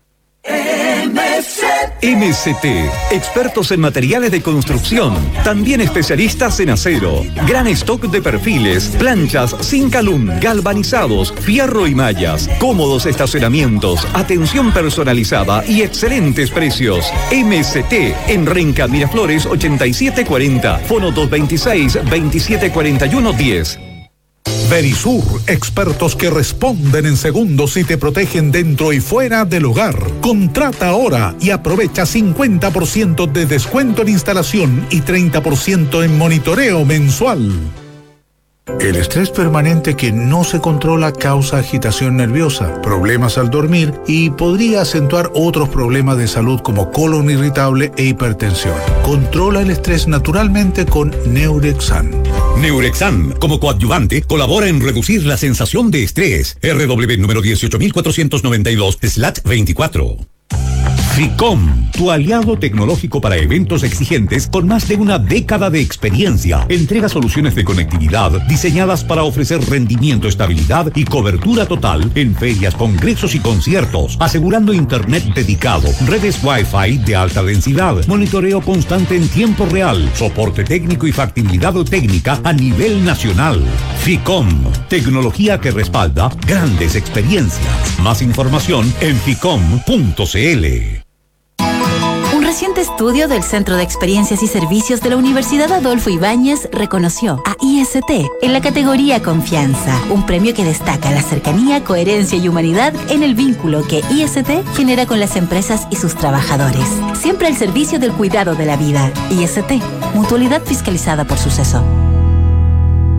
M S T, expertos en materiales de construcción, también especialistas en acero, gran stock de perfiles, planchas, Zincalum, galvanizados, fierro y mallas, cómodos estacionamientos, atención personalizada y excelentes precios. M S T en Renca Miraflores ochenta y siete cuarenta, fono dos veintiséis, veintisiete cuarenta y uno diez. Verisur, expertos que responden en segundos y te protegen dentro y fuera del hogar. Contrata ahora y aprovecha cincuenta por ciento de descuento en instalación y treinta por ciento en monitoreo mensual. El estrés permanente que no se controla causa agitación nerviosa, problemas al dormir y podría acentuar otros problemas de salud como colon irritable e hipertensión. Controla el estrés naturalmente con Neurexan. Neurexan, como coadyuvante, colabora en reducir la sensación de estrés. R W número dieciocho mil cuatrocientos noventa y dos slash veinticuatro. FICOM, tu aliado tecnológico para eventos exigentes con más de una década de experiencia. Entrega soluciones de conectividad diseñadas para ofrecer rendimiento, estabilidad y cobertura total en ferias, congresos y conciertos, asegurando internet dedicado, redes Wi-Fi de alta densidad, monitoreo constante en tiempo real, soporte técnico y factibilidad técnica a nivel nacional. FICOM, tecnología que respalda grandes experiencias. Más información en ficom punto cl. Un reciente estudio del Centro de Experiencias y Servicios de la Universidad Adolfo Ibáñez reconoció a I S T en la categoría Confianza, un premio que destaca la cercanía, coherencia y humanidad en el vínculo que I S T genera con las empresas y sus trabajadores. Siempre al servicio del cuidado de la vida. I S T, mutualidad fiscalizada por Suceso.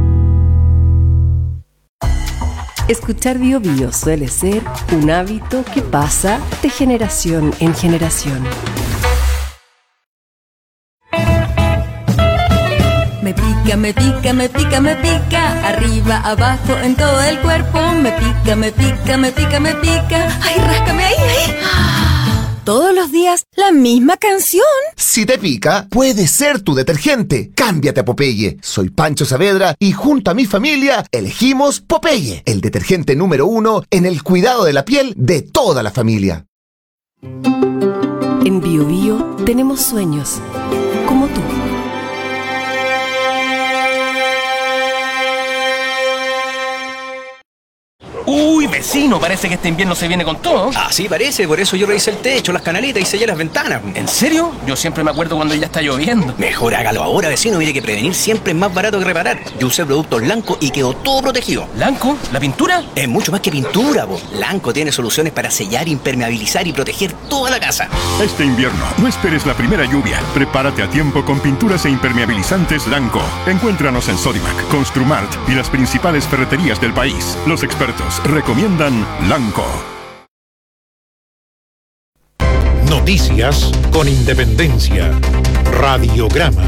Escuchar Bio Bio suele ser un hábito que pasa de generación en generación. Me pica, me pica, me pica, me pica, arriba, abajo, en todo el cuerpo. Me pica, me pica, me pica, me pica. Ay, ráscame ahí, ahí. Todos los días, la misma canción. Si te pica, puede ser tu detergente. Cámbiate a Popeye. Soy Pancho Saavedra y junto a mi familia elegimos Popeye, el detergente número uno en el cuidado de la piel de toda la familia. En Bio Bio tenemos sueños, como tú. Uy, vecino, parece que este invierno se viene con todo. Así parece, por eso yo revisé el techo, las canaletas y sellé las ventanas. ¿En serio? Yo siempre me acuerdo cuando ya está lloviendo. Mejor hágalo ahora, vecino. Mire que prevenir siempre es más barato que reparar. Yo usé productos Lanco y quedó todo protegido. ¿Lanco? ¿La pintura? Es mucho más que pintura, po. Lanco tiene soluciones para sellar, impermeabilizar y proteger toda la casa. Este invierno, no esperes la primera lluvia. Prepárate a tiempo con pinturas e impermeabilizantes Lanco. Encuéntranos en Sodimac, Construmart y las principales ferreterías del país. Los expertos recomiendan Lanco. Noticias con independencia. Radiograma.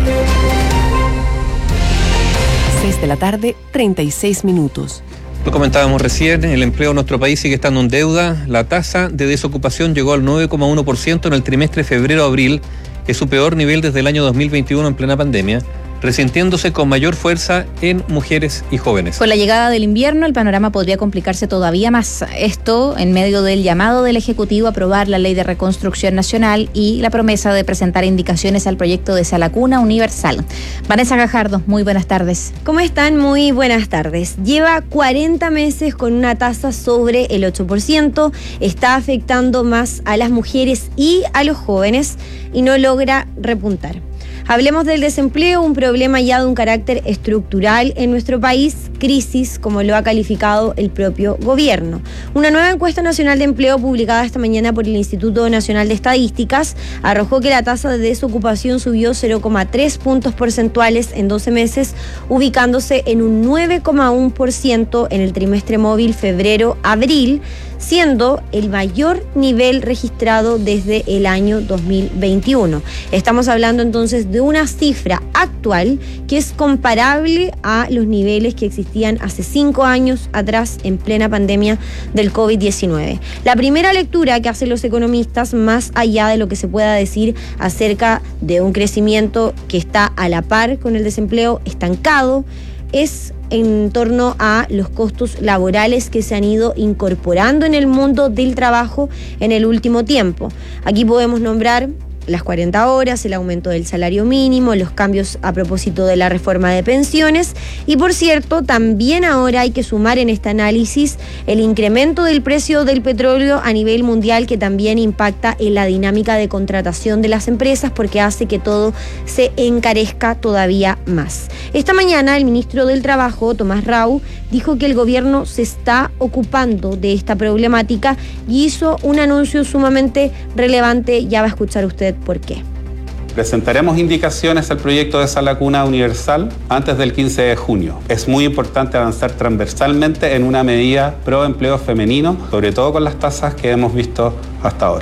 seis de la tarde, treinta y seis minutos. Lo comentábamos recién, el empleo en nuestro país sigue estando en deuda. La tasa de desocupación llegó al nueve coma uno por ciento en el trimestre febrero-abril, que es su peor nivel desde el año dos mil veintiuno en plena pandemia, resintiéndose con mayor fuerza en mujeres y jóvenes. Con la llegada del invierno, el panorama podría complicarse todavía más. Esto en medio del llamado del Ejecutivo a aprobar la Ley de Reconstrucción Nacional y la promesa de presentar indicaciones al proyecto de Sala Cuna Universal. Vanessa Gajardo, muy buenas tardes. ¿Cómo están? Muy buenas tardes. Lleva cuarenta meses con una tasa sobre el ocho por ciento, está afectando más a las mujeres y a los jóvenes y no logra repuntar. Hablemos del desempleo, un problema ya de un carácter estructural en nuestro país, crisis, como lo ha calificado el propio gobierno. Una nueva encuesta nacional de empleo publicada esta mañana por el Instituto Nacional de Estadísticas arrojó que la tasa de desocupación subió cero coma tres puntos porcentuales en doce meses, ubicándose en un nueve coma uno por ciento en el trimestre móvil febrero-abril, siendo el mayor nivel registrado desde el año dos mil veintiuno. Estamos hablando entonces de una cifra actual que es comparable a los niveles que existían hace cinco años atrás en plena pandemia del COVID diecinueve. La primera lectura que hacen los economistas, más allá de lo que se pueda decir acerca de un crecimiento que está a la par con el desempleo estancado, es en torno a los costos laborales que se han ido incorporando en el mundo del trabajo en el último tiempo. Aquí podemos nombrar las cuarenta horas, el aumento del salario mínimo, los cambios a propósito de la reforma de pensiones y, por cierto, también ahora hay que sumar en este análisis el incremento del precio del petróleo a nivel mundial, que también impacta en la dinámica de contratación de las empresas porque hace que todo se encarezca todavía más. Esta mañana el ministro del Trabajo, Tomás Rau, dijo que el gobierno se está ocupando de esta problemática y hizo un anuncio sumamente relevante. Ya va a escuchar usted por qué. Presentaremos indicaciones al proyecto de Sala Cuna Universal antes del quince de junio. Es muy importante avanzar transversalmente en una medida pro empleo femenino, sobre todo con las tasas que hemos visto hasta ahora.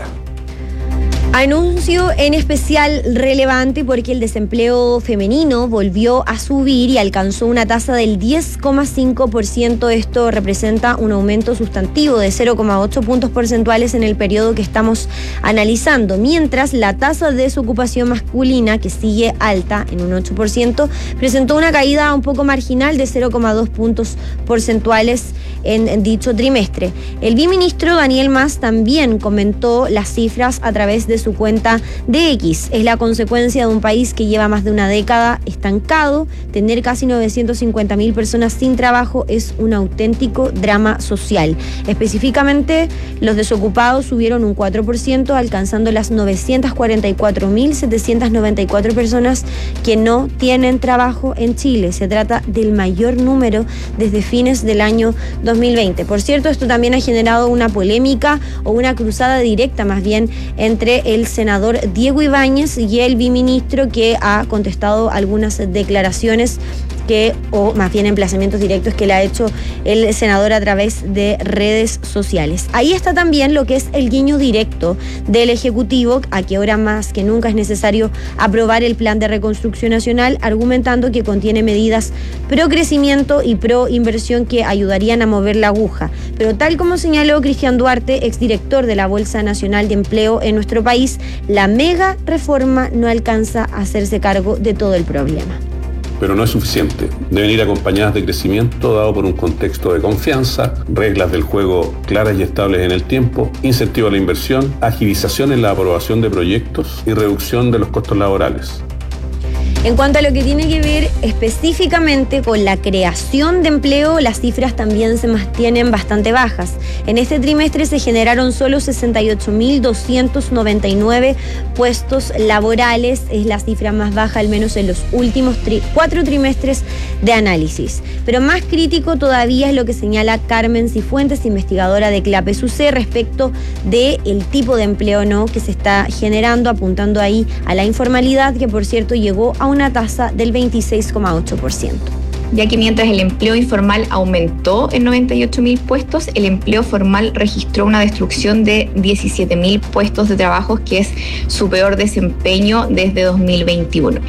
Anuncio en especial relevante porque el desempleo femenino volvió a subir y alcanzó una tasa del diez coma cinco por ciento. Esto representa un aumento sustantivo de cero coma ocho puntos porcentuales en el periodo que estamos analizando, mientras la tasa de desocupación masculina, que sigue alta en un ocho por ciento, presentó una caída un poco marginal de cero coma dos puntos porcentuales en, en dicho trimestre. El viceministro Daniel Mas también comentó las cifras a través de su cuenta de X. Es la consecuencia de un país que lleva más de una década estancado. Tener casi novecientos cincuenta mil personas sin trabajo es un auténtico drama social. Específicamente, los desocupados subieron un cuatro por ciento, alcanzando las novecientas cuarenta y cuatro mil setecientas noventa y cuatro personas que no tienen trabajo en Chile. Se trata del mayor número desde fines del año dos mil veinte. Por cierto, esto también ha generado una polémica o una cruzada directa más bien entre el senador Diego Ibáñez y el viceministro, que ha contestado algunas declaraciones que o más bien emplazamientos directos que le ha hecho el senador a través de redes sociales. Ahí está también lo que es el guiño directo del Ejecutivo, a que ahora más que nunca es necesario aprobar el plan de reconstrucción nacional, argumentando que contiene medidas pro crecimiento y pro inversión que ayudarían a mover la aguja. Pero tal como señaló Cristian Duarte, exdirector de la Bolsa Nacional de Empleo en nuestro país, la mega reforma no alcanza a hacerse cargo de todo el problema. Pero no es suficiente. Deben ir acompañadas de crecimiento dado por un contexto de confianza, reglas del juego claras y estables en el tiempo, incentivo a la inversión, agilización en la aprobación de proyectos y reducción de los costos laborales. En cuanto a lo que tiene que ver específicamente con la creación de empleo, las cifras también se mantienen bastante bajas. En este trimestre se generaron solo sesenta y ocho mil doscientos noventa y nueve puestos laborales. Es la cifra más baja, al menos en los últimos tri- cuatro trimestres de análisis. Pero más crítico todavía es lo que señala Carmen Cifuentes, investigadora de CLAPES U C, respecto del tipo de empleo no que se está generando, apuntando ahí a la informalidad, que por cierto llegó a una tasa del veintiséis coma ocho por ciento. Ya que mientras el empleo informal aumentó en noventa y ocho mil puestos, el empleo formal registró una destrucción de diecisiete mil puestos de trabajo, que es su peor desempeño desde dos mil veintiuno.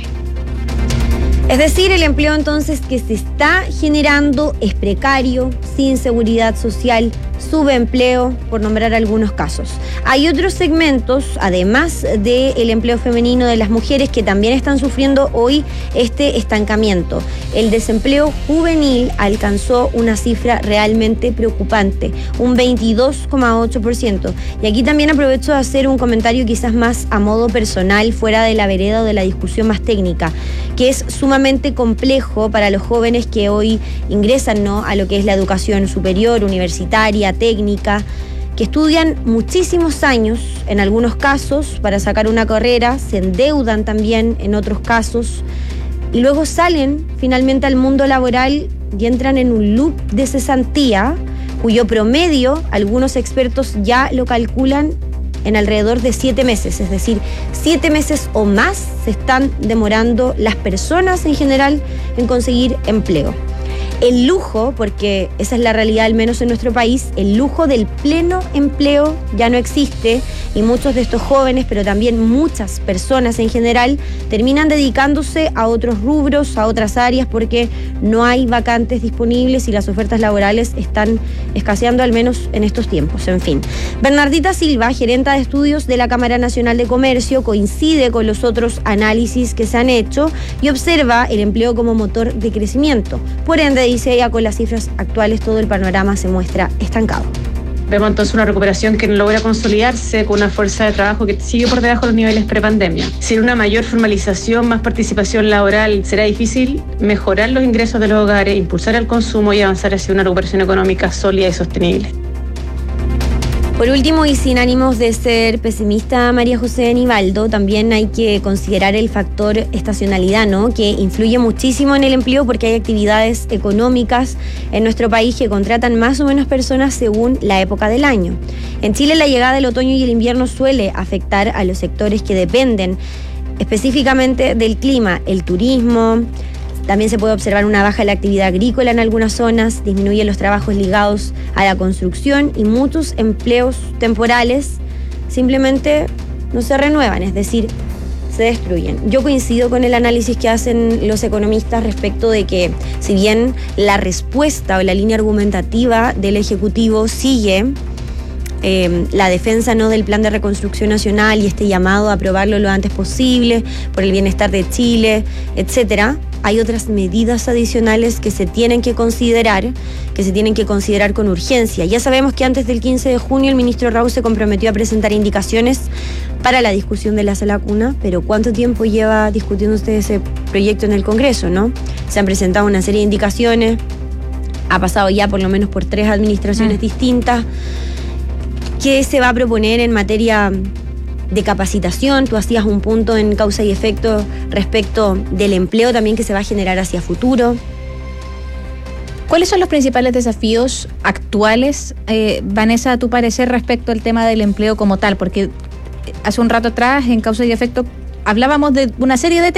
Es decir, el empleo entonces que se está generando es precario, sin seguridad social, subempleo, por nombrar algunos casos. Hay otros segmentos, además del empleo femenino de las mujeres, que también están sufriendo hoy este estancamiento. El desempleo juvenil alcanzó una cifra realmente preocupante, un veintidós coma ocho por ciento. Y aquí también aprovecho de hacer un comentario quizás más a modo personal, fuera de la vereda o de la discusión más técnica, que es sumamente complejo para los jóvenes que hoy ingresan, ¿no?, a lo que es la educación superior, universitaria, técnica, que estudian muchísimos años en algunos casos para sacar una carrera, se endeudan también en otros casos y luego salen finalmente al mundo laboral y entran en un loop de cesantía cuyo promedio algunos expertos ya lo calculan en alrededor de siete meses, es decir, siete meses o más se están demorando las personas en general en conseguir empleo. El lujo, porque esa es la realidad al menos en nuestro país, el lujo del pleno empleo ya no existe y muchos de estos jóvenes, pero también muchas personas en general, terminan dedicándose a otros rubros, a otras áreas, porque no hay vacantes disponibles y las ofertas laborales están escaseando al menos en estos tiempos. En fin, Bernardita Silva, gerenta de estudios de la Cámara Nacional de Comercio, coincide con los otros análisis que se han hecho y observa el empleo como motor de crecimiento. Por ende, dice ella, con las cifras actuales todo el panorama se muestra estancado. Vemos entonces una recuperación que no logra consolidarse con una fuerza de trabajo que sigue por debajo de los niveles prepandemia. Sin una mayor formalización, más participación laboral, será difícil mejorar los ingresos de los hogares, impulsar el consumo y avanzar hacia una recuperación económica sólida y sostenible. Por último, y sin ánimos de ser pesimista, María José Nivaldo, también hay que considerar el factor estacionalidad, ¿no?, que influye muchísimo en el empleo, porque hay actividades económicas en nuestro país que contratan más o menos personas según la época del año. En Chile, la llegada del otoño y el invierno suele afectar a los sectores que dependen específicamente del clima, el turismo. También se puede observar una baja en la actividad agrícola en algunas zonas, disminuyen los trabajos ligados a la construcción y muchos empleos temporales simplemente no se renuevan, es decir, se destruyen. Yo coincido con el análisis que hacen los economistas respecto de que, si bien la respuesta o la línea argumentativa del Ejecutivo sigue Eh, la defensa, ¿no?, del plan de reconstrucción nacional y este llamado a aprobarlo lo antes posible por el bienestar de Chile, etcétera, hay otras medidas adicionales que se tienen que considerar, que se tienen que considerar con urgencia. Ya sabemos que antes del quince de junio el ministro Raúl se comprometió a presentar indicaciones para la discusión de la sala cuna, pero ¿cuánto tiempo lleva discutiendo usted ese proyecto en el Congreso, no? Se han presentado una serie de indicaciones, ha pasado ya por lo menos por tres administraciones mm. distintas. ¿Qué se va a proponer en materia de capacitación? Tú hacías un punto en causa y efecto respecto del empleo también que se va a generar hacia futuro. ¿Cuáles son los principales desafíos actuales, eh, Vanessa, a tu parecer, respecto al tema del empleo como tal? Porque hace un rato atrás, en causa y efecto, hablábamos de una serie de temas.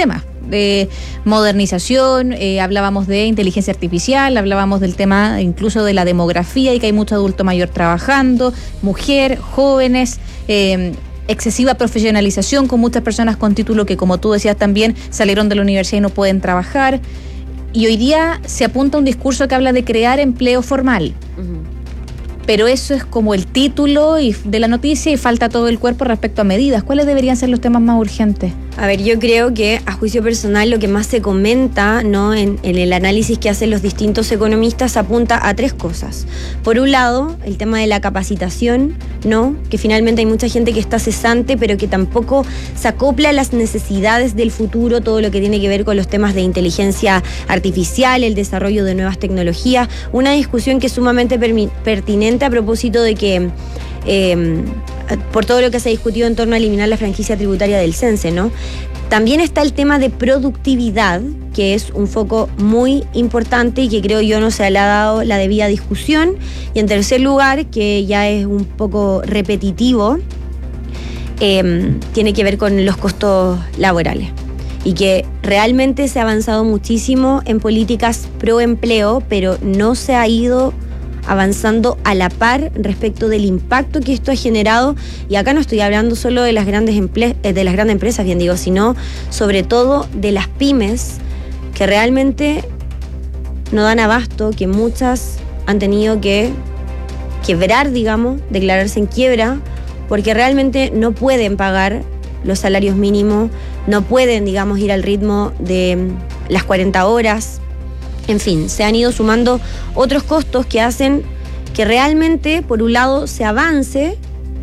de modernización, eh, hablábamos de inteligencia artificial, hablábamos del tema incluso de la demografía y que hay mucho adulto mayor trabajando, mujer, jóvenes, eh, excesiva profesionalización con muchas personas con título que, como tú decías también, salieron de la universidad y no pueden trabajar. Y hoy día se apunta a un discurso que habla de crear empleo formal. Uh-huh. Pero eso es como el título y de la noticia y falta todo el cuerpo respecto a medidas. ¿Cuáles deberían ser los temas más urgentes? A ver, yo creo que a juicio personal lo que más se comenta, ¿no?, en, en el análisis que hacen los distintos economistas apunta a tres cosas. Por un lado, el tema de la capacitación, ¿no?, que finalmente hay mucha gente que está cesante pero que tampoco se acopla a las necesidades del futuro, todo lo que tiene que ver con los temas de inteligencia artificial, el desarrollo de nuevas tecnologías, una discusión que es sumamente pertinente a propósito de que Eh, por todo lo que se ha discutido en torno a eliminar la franquicia tributaria del CENSE, ¿no? También está el tema de productividad, que es un foco muy importante y que creo yo no se le ha dado la debida discusión. Y en tercer lugar, que ya es un poco repetitivo, eh, tiene que ver con los costos laborales. Y que realmente se ha avanzado muchísimo en políticas pro empleo, pero no se ha ido avanzando a la par respecto del impacto que esto ha generado, y acá no estoy hablando solo de las grandes emple- de las grandes empresas, bien digo, sino sobre todo de las pymes que realmente no dan abasto, que muchas han tenido que quebrar, digamos, declararse en quiebra, porque realmente no pueden pagar los salarios mínimos, no pueden, digamos, ir al ritmo de las cuarenta horas. En fin, se han ido sumando otros costos que hacen que realmente, por un lado, se avance,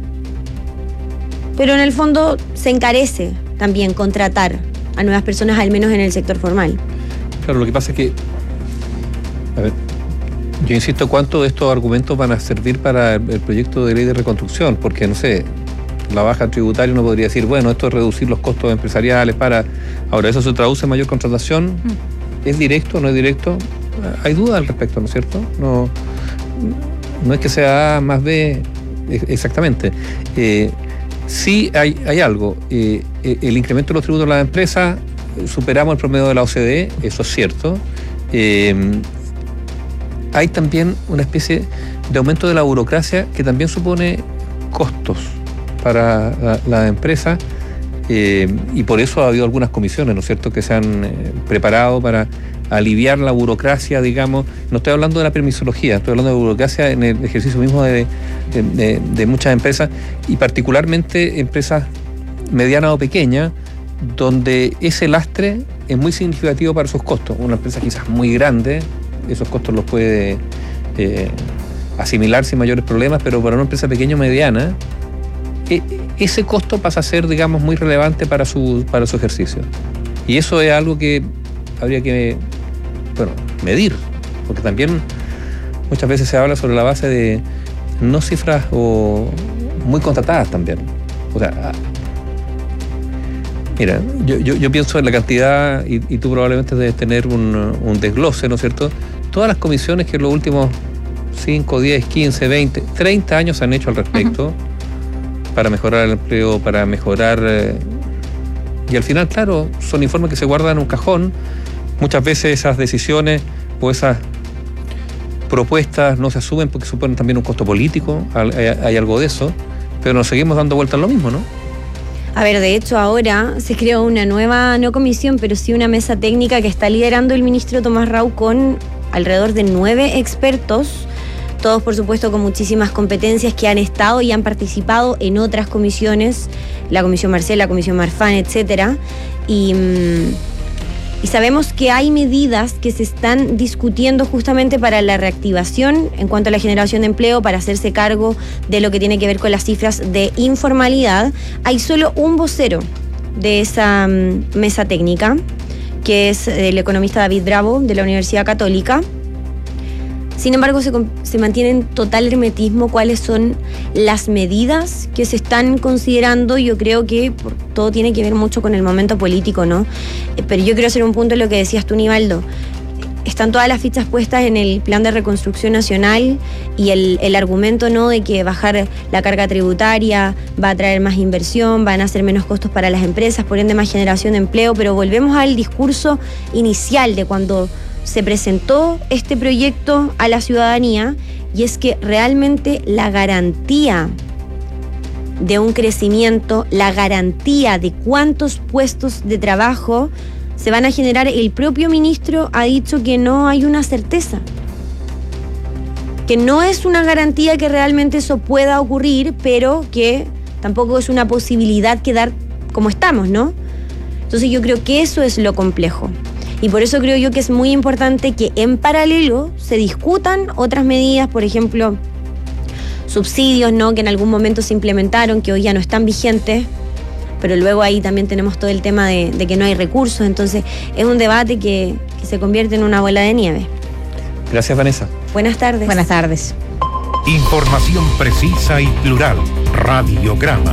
pero en el fondo se encarece también contratar a nuevas personas, al menos en el sector formal. Claro, lo que pasa es que, a ver, yo insisto, ¿cuánto de estos argumentos van a servir para el proyecto de ley de reconstrucción? Porque, no sé, la baja tributaria uno podría decir, bueno, esto es reducir los costos empresariales para... Ahora, ¿eso se traduce en mayor contratación? Mm. ¿Es directo o no es directo? Hay dudas al respecto, ¿no es cierto? No, no es que sea A más B exactamente. Eh, sí hay, hay algo. Eh, el incremento de los tributos de las empresas, superamos el promedio de la O C D E, eso es cierto. Eh, hay también una especie de aumento de la burocracia que también supone costos para la, la empresa. Eh, y por eso ha habido algunas comisiones, ¿no es cierto?, que se han eh, preparado para aliviar la burocracia, digamos. No estoy hablando de la permisología, estoy hablando de burocracia en el ejercicio mismo de, de, de, de muchas empresas, y particularmente empresas medianas o pequeñas, donde ese lastre es muy significativo para sus costos. Una empresa quizás muy grande, esos costos los puede eh, asimilar sin mayores problemas, pero para una empresa pequeña o mediana, eh, ese costo pasa a ser, digamos, muy relevante para su, para su ejercicio. Y eso es algo que habría que, bueno, medir, porque también muchas veces se habla sobre la base de no cifras o muy contratadas también. O sea, mira, yo, yo, yo pienso en la cantidad, y, y tú probablemente debes tener un, un desglose, ¿no es cierto? Todas las comisiones que en los últimos cinco, diez, quince, veinte, treinta años se han hecho al respecto. Uh-huh. Para mejorar el empleo, para mejorar... Eh, y al final, claro, son informes que se guardan en un cajón. Muchas veces esas decisiones o esas propuestas no se asumen porque suponen también un costo político, hay, hay algo de eso, pero nos seguimos dando vueltas a lo mismo, ¿no? A ver, de hecho ahora se creó una nueva, no comisión, pero sí una mesa técnica que está liderando el ministro Tomás Rau con alrededor de nueve expertos, todos por supuesto con muchísimas competencias, que han estado y han participado en otras comisiones, la Comisión Marcel, la Comisión Marfan, etcétera. Y, y sabemos que hay medidas que se están discutiendo justamente para la reactivación en cuanto a la generación de empleo, para hacerse cargo de lo que tiene que ver con las cifras de informalidad. Hay solo un vocero de esa um, mesa técnica, que es el economista David Bravo, de la Universidad Católica. Sin embargo, se, se mantiene en total hermetismo cuáles son las medidas que se están considerando. Yo creo que por, todo tiene que ver mucho con el momento político, ¿no? Pero yo quiero hacer un punto en lo que decías tú, Nivaldo. están todas las fichas puestas en el plan de reconstrucción nacional y el, el argumento, ¿no?, de que bajar la carga tributaria va a traer más inversión, van a ser menos costos para las empresas, por ende más generación de empleo, pero volvemos al discurso inicial de cuando se presentó este proyecto a la ciudadanía, y es que realmente la garantía de un crecimiento, la garantía de cuántos puestos de trabajo se van a generar, el propio ministro ha dicho que no hay una certeza, que no es una garantía que realmente eso pueda ocurrir, pero que tampoco es una posibilidad quedar como estamos, ¿no? Entonces yo creo que eso es lo complejo. Y por eso creo yo que es muy importante que en paralelo se discutan otras medidas, por ejemplo, subsidios, ¿no?, que en algún momento se implementaron, que hoy ya no están vigentes, pero luego ahí también tenemos todo el tema de, de que no hay recursos. Entonces es un debate que, que se convierte en una bola de nieve. Gracias, Vanessa. Buenas tardes. Buenas tardes. Información precisa y plural. Radiograma.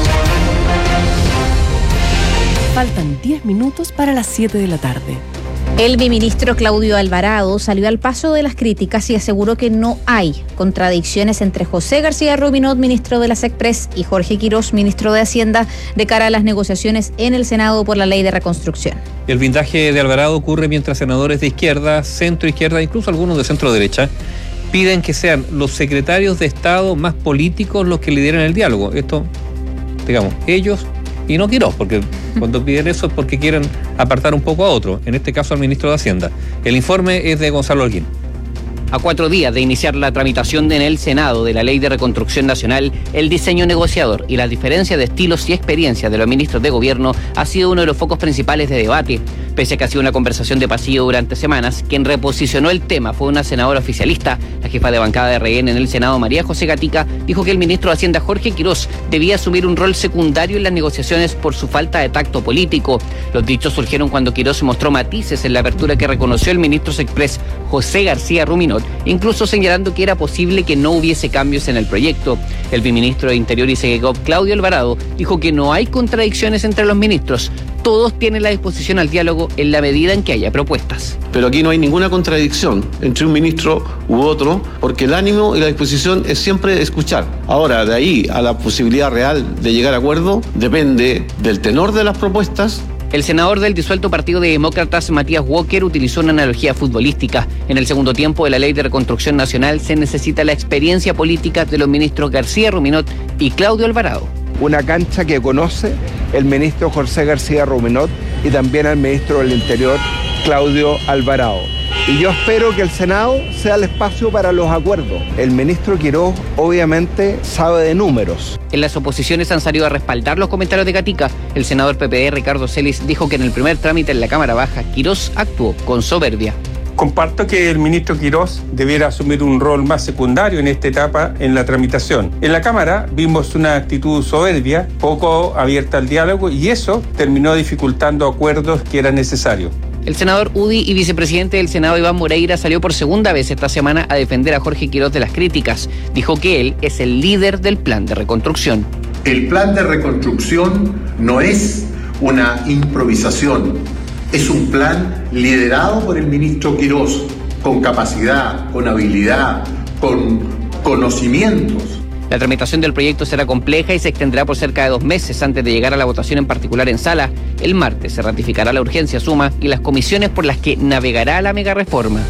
Faltan diez minutos para las siete de la tarde. El biministro Claudio Alvarado salió al paso de las críticas y aseguró que no hay contradicciones entre José García Ruminot, ministro de la SECPRES, y Jorge Quirós, ministro de Hacienda, de cara a las negociaciones en el Senado por la ley de reconstrucción. El blindaje de Alvarado ocurre mientras senadores de izquierda, centro izquierda, incluso algunos de centro derecha, piden que sean los secretarios de Estado más políticos los que lideren el diálogo. Esto, digamos, ellos y no Quirós, porque cuando piden eso es porque quieren apartar un poco a otro, en este caso al ministro de Hacienda. El informe es de Gonzalo Holguín. A cuatro días de iniciar la tramitación en el Senado de la Ley de Reconstrucción Nacional, el diseño negociador y la diferencia de estilos y experiencias de los ministros de gobierno ha sido uno de los focos principales de debate. Pese a que ha sido una conversación de pasillo durante semanas, quien reposicionó el tema fue una senadora oficialista. La jefa de bancada de R N en el Senado, María José Gatica, dijo que el ministro de Hacienda, Jorge Quirós, debía asumir un rol secundario en las negociaciones por su falta de tacto político. Los dichos surgieron cuando Quirós mostró matices en la apertura que reconoció el ministro SECPRES, José García Ruminot, incluso señalando que era posible que no hubiese cambios en el proyecto. El viceministro de Interior y Segegov, Claudio Alvarado, dijo que no hay contradicciones entre los ministros. Todos tienen la disposición al diálogo en la medida en que haya propuestas. Pero aquí no hay ninguna contradicción entre un ministro u otro, porque el ánimo y la disposición es siempre escuchar. Ahora, de ahí a la posibilidad real de llegar a acuerdo, depende del tenor de las propuestas. El senador del disuelto Partido de Demócratas, Matías Walker, utilizó una analogía futbolística. En el segundo tiempo de la Ley de Reconstrucción Nacional se necesita la experiencia política de los ministros García Ruminot y Claudio Alvarado. Una cancha que conoce el ministro José García Ruminot y también al ministro del Interior, Claudio Alvarado. Y yo espero que el Senado sea el espacio para los acuerdos. El ministro Quirós obviamente sabe de números. En las oposiciones han salido a respaldar los comentarios de Gatica. El senador P P D, Ricardo Celis, dijo que en el primer trámite en la Cámara Baja, Quirós actuó con soberbia. Comparto que el ministro Quirós debiera asumir un rol más secundario en esta etapa en la tramitación. En la Cámara vimos una actitud soberbia, poco abierta al diálogo, y eso terminó dificultando acuerdos que eran necesarios. El senador U D I y vicepresidente del Senado, Iván Moreira, salió por segunda vez esta semana a defender a Jorge Quirós de las críticas. Dijo que él es el líder del plan de reconstrucción. El plan de reconstrucción no es una improvisación, es un plan liderado por el ministro Quirós, con capacidad, con habilidad, con conocimientos. La tramitación del proyecto será compleja y se extenderá por cerca de dos meses antes de llegar a la votación en particular en sala. El martes se ratificará la urgencia suma y las comisiones por las que navegará la megareforma.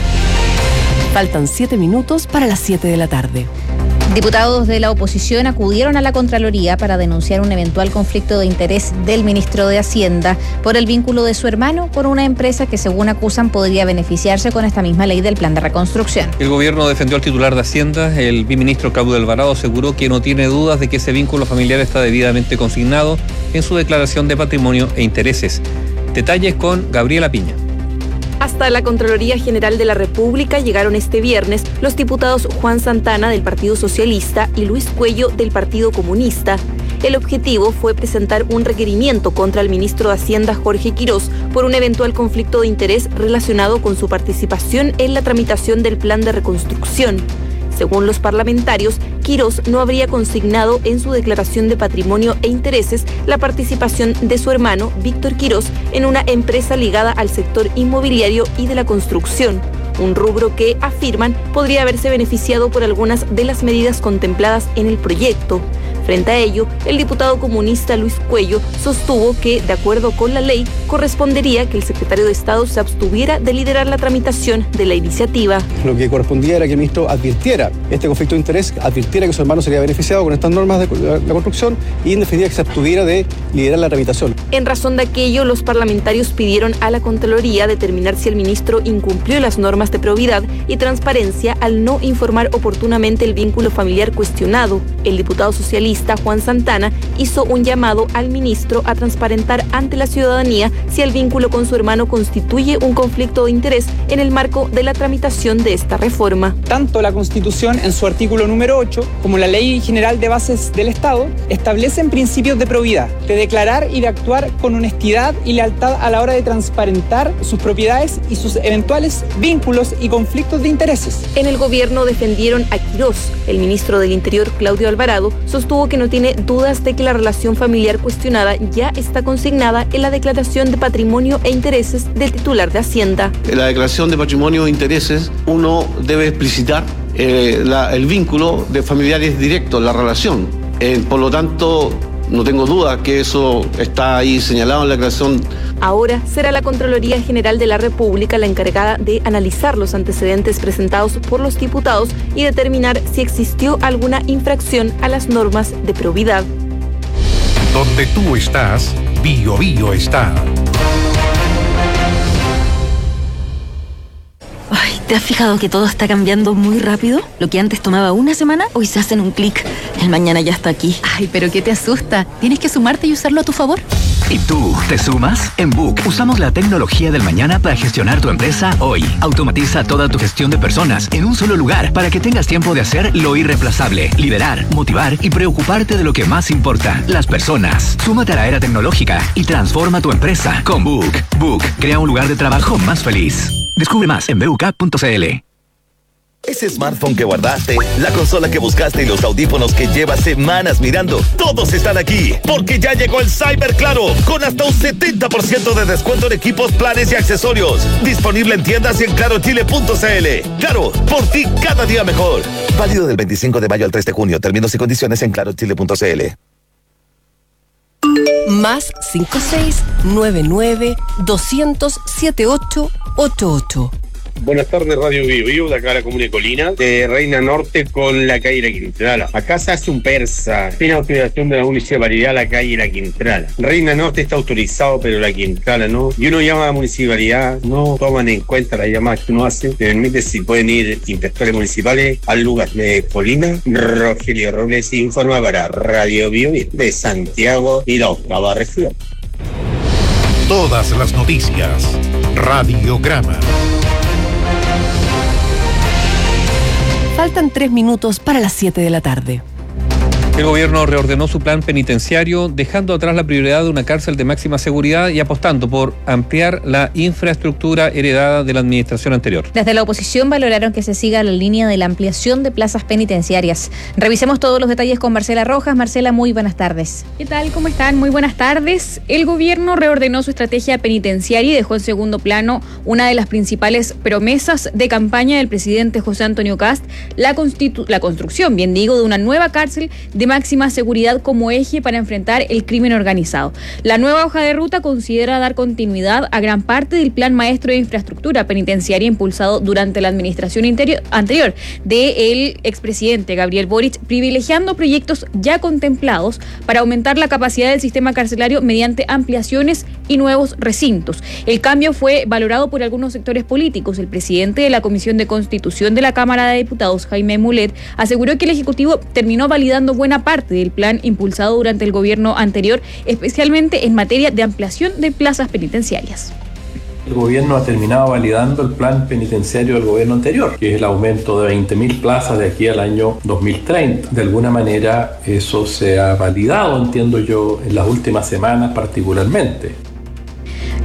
Faltan siete minutos para las siete de la tarde. Diputados de la oposición acudieron a la Contraloría para denunciar un eventual conflicto de interés del ministro de Hacienda por el vínculo de su hermano con una empresa que, según acusan, podría beneficiarse con esta misma ley del plan de reconstrucción. El gobierno defendió al titular de Hacienda. El viceministro Claudio Alvarado aseguró que no tiene dudas de que ese vínculo familiar está debidamente consignado en su declaración de patrimonio e intereses. Detalles con Gabriela Piña. Hasta la Contraloría General de la República llegaron este viernes los diputados Juan Santana del Partido Socialista y Luis Cuello del Partido Comunista. El objetivo fue presentar un requerimiento contra el ministro de Hacienda, Jorge Quirós, por un eventual conflicto de interés relacionado con su participación en la tramitación del plan de reconstrucción. Según los parlamentarios, Quirós no habría consignado en su declaración de patrimonio e intereses la participación de su hermano, Víctor Quirós, en una empresa ligada al sector inmobiliario y de la construcción, un rubro que, afirman, podría haberse beneficiado por algunas de las medidas contempladas en el proyecto. Frente a ello, el diputado comunista Luis Cuello sostuvo que, de acuerdo con la ley, correspondería que el secretario de Estado se abstuviera de liderar la tramitación de la iniciativa. Lo que correspondía era que el ministro advirtiera este conflicto de interés, advirtiera que su hermano sería beneficiado con estas normas de la construcción y en definitiva que se abstuviera de liderar la tramitación. En razón de aquello, los parlamentarios pidieron a la Contraloría determinar si el ministro incumplió las normas de probidad y transparencia al no informar oportunamente el vínculo familiar cuestionado. El diputado socialista Juan Santana hizo un llamado al ministro a transparentar ante la ciudadanía si el vínculo con su hermano constituye un conflicto de interés en el marco de la tramitación de esta reforma. Tanto la Constitución en su artículo número ocho como la Ley General de Bases del Estado establecen principios de probidad, de declarar y de actuar con honestidad y lealtad a la hora de transparentar sus propiedades y sus eventuales vínculos y conflictos de intereses. En el gobierno defendieron a Quirós. El ministro del Interior, Claudio Alvarado, sostuvo que no tiene dudas de que la relación familiar cuestionada ya está consignada en la declaración de patrimonio e intereses del titular de Hacienda. En la declaración de patrimonio e intereses uno debe explicitar eh, la, el vínculo de familiares directos, la relación. Eh, por lo tanto, no tengo duda que eso está ahí señalado en la declaración. Ahora será la Contraloría General de la República la encargada de analizar los antecedentes presentados por los diputados y determinar si existió alguna infracción a las normas de probidad. Donde tú estás, Bio Bio está. Ay, ¿te has fijado que todo está cambiando muy rápido? Lo que antes tomaba una semana, hoy se hace en un clic. El mañana ya está aquí. Ay, pero ¿qué te asusta? Tienes que sumarte y usarlo a tu favor. ¿Y tú, te sumas? En Book usamos la tecnología del mañana para gestionar tu empresa hoy. Automatiza toda tu gestión de personas en un solo lugar para que tengas tiempo de hacer lo irreemplazable, liderar, motivar y preocuparte de lo que más importa, las personas. Súmate a la era tecnológica y transforma tu empresa con Book. Book crea un lugar de trabajo más feliz. Descubre más en b u k punto c l. Ese smartphone que guardaste, la consola que buscaste y los audífonos que llevas semanas mirando, todos están aquí, porque ya llegó el Cyber Claro, con hasta un setenta por ciento de descuento en equipos, planes y accesorios. Disponible en tiendas y en claro chile punto c l. Claro, por ti cada día mejor. Válido del veinticinco de mayo al tres de junio. Términos y condiciones en claro chile punto c l. Más cinco seis nueve nueve doscientos siete ocho ocho ocho. Buenas tardes, Radio Bio Bio, de acá a la comuna de Colina, de Reina Norte con la calle La Quintrala. Acá se hace un persa, sin autorización de la municipalidad, la calle La Quintrala. Reina Norte está autorizado, pero La Quintrala no. Y uno llama a la municipalidad, no toman en cuenta las llamadas que uno hace. Te permite si pueden ir inspectores municipales al lugar. De Colina, Rogelio Robles informa para Radio Bio Bio, de Santiago y la octava región. Todas las noticias. Radiograma. Faltan tres minutos para las siete de la tarde. El gobierno reordenó su plan penitenciario, dejando atrás la prioridad de una cárcel de máxima seguridad y apostando por ampliar la infraestructura heredada de la administración anterior. Desde la oposición valoraron que se siga la línea de la ampliación de plazas penitenciarias. Revisemos todos los detalles con Marcela Rojas. Marcela, muy buenas tardes. ¿Qué tal? ¿Cómo están? Muy buenas tardes. El gobierno reordenó su estrategia penitenciaria y dejó en segundo plano una de las principales promesas de campaña del presidente José Antonio Kast, la, constitu- la construcción, bien digo, de una nueva cárcel de máxima seguridad como eje para enfrentar el crimen organizado. La nueva hoja de ruta considera dar continuidad a gran parte del plan maestro de infraestructura penitenciaria impulsado durante la administración interior, anterior del expresidente Gabriel Boric, privilegiando proyectos ya contemplados para aumentar la capacidad del sistema carcelario mediante ampliaciones y nuevos recintos. El cambio fue valorado por algunos sectores políticos. El presidente de la Comisión de Constitución de la Cámara de Diputados, Jaime Mulet, aseguró que el Ejecutivo terminó validando buena parte del plan impulsado durante el gobierno anterior, especialmente en materia de ampliación de plazas penitenciarias. El gobierno ha terminado validando el plan penitenciario del gobierno anterior, que es el aumento de veinte mil plazas de aquí al año dos mil treinta. De alguna manera eso se ha validado, entiendo yo, en las últimas semanas particularmente.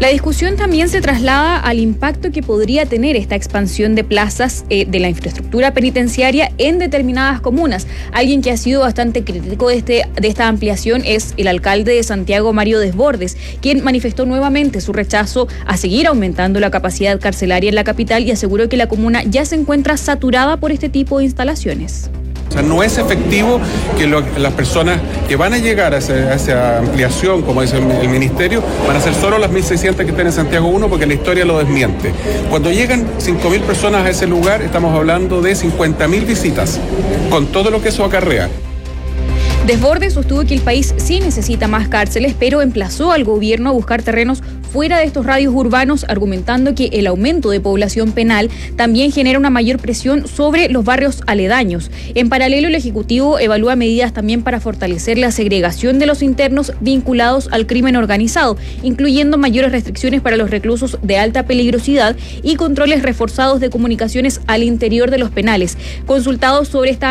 La discusión también se traslada al impacto que podría tener esta expansión de plazas eh, de la infraestructura penitenciaria en determinadas comunas. Alguien que ha sido bastante crítico de, este, de esta ampliación es el alcalde de Santiago, Mario Desbordes, quien manifestó nuevamente su rechazo a seguir aumentando la capacidad carcelaria en la capital y aseguró que la comuna ya se encuentra saturada por este tipo de instalaciones. O sea, no es efectivo que lo, las personas que van a llegar a, ese, a esa ampliación, como dice el, el ministerio, van a ser solo las mil seiscientas que están en Santiago uno, porque la historia lo desmiente. Cuando llegan cinco mil personas a ese lugar, estamos hablando de cincuenta mil visitas, con todo lo que eso acarrea. Desbordes sostuvo que el país sí necesita más cárceles, pero emplazó al gobierno a buscar terrenos fuera de estos radios urbanos, argumentando que el aumento de población penal también genera una mayor presión sobre los barrios aledaños. En paralelo, el Ejecutivo evalúa medidas también para fortalecer la segregación de los internos vinculados al crimen organizado, incluyendo mayores restricciones para los reclusos de alta peligrosidad y controles reforzados de comunicaciones al interior de los penales. Consultados sobre esta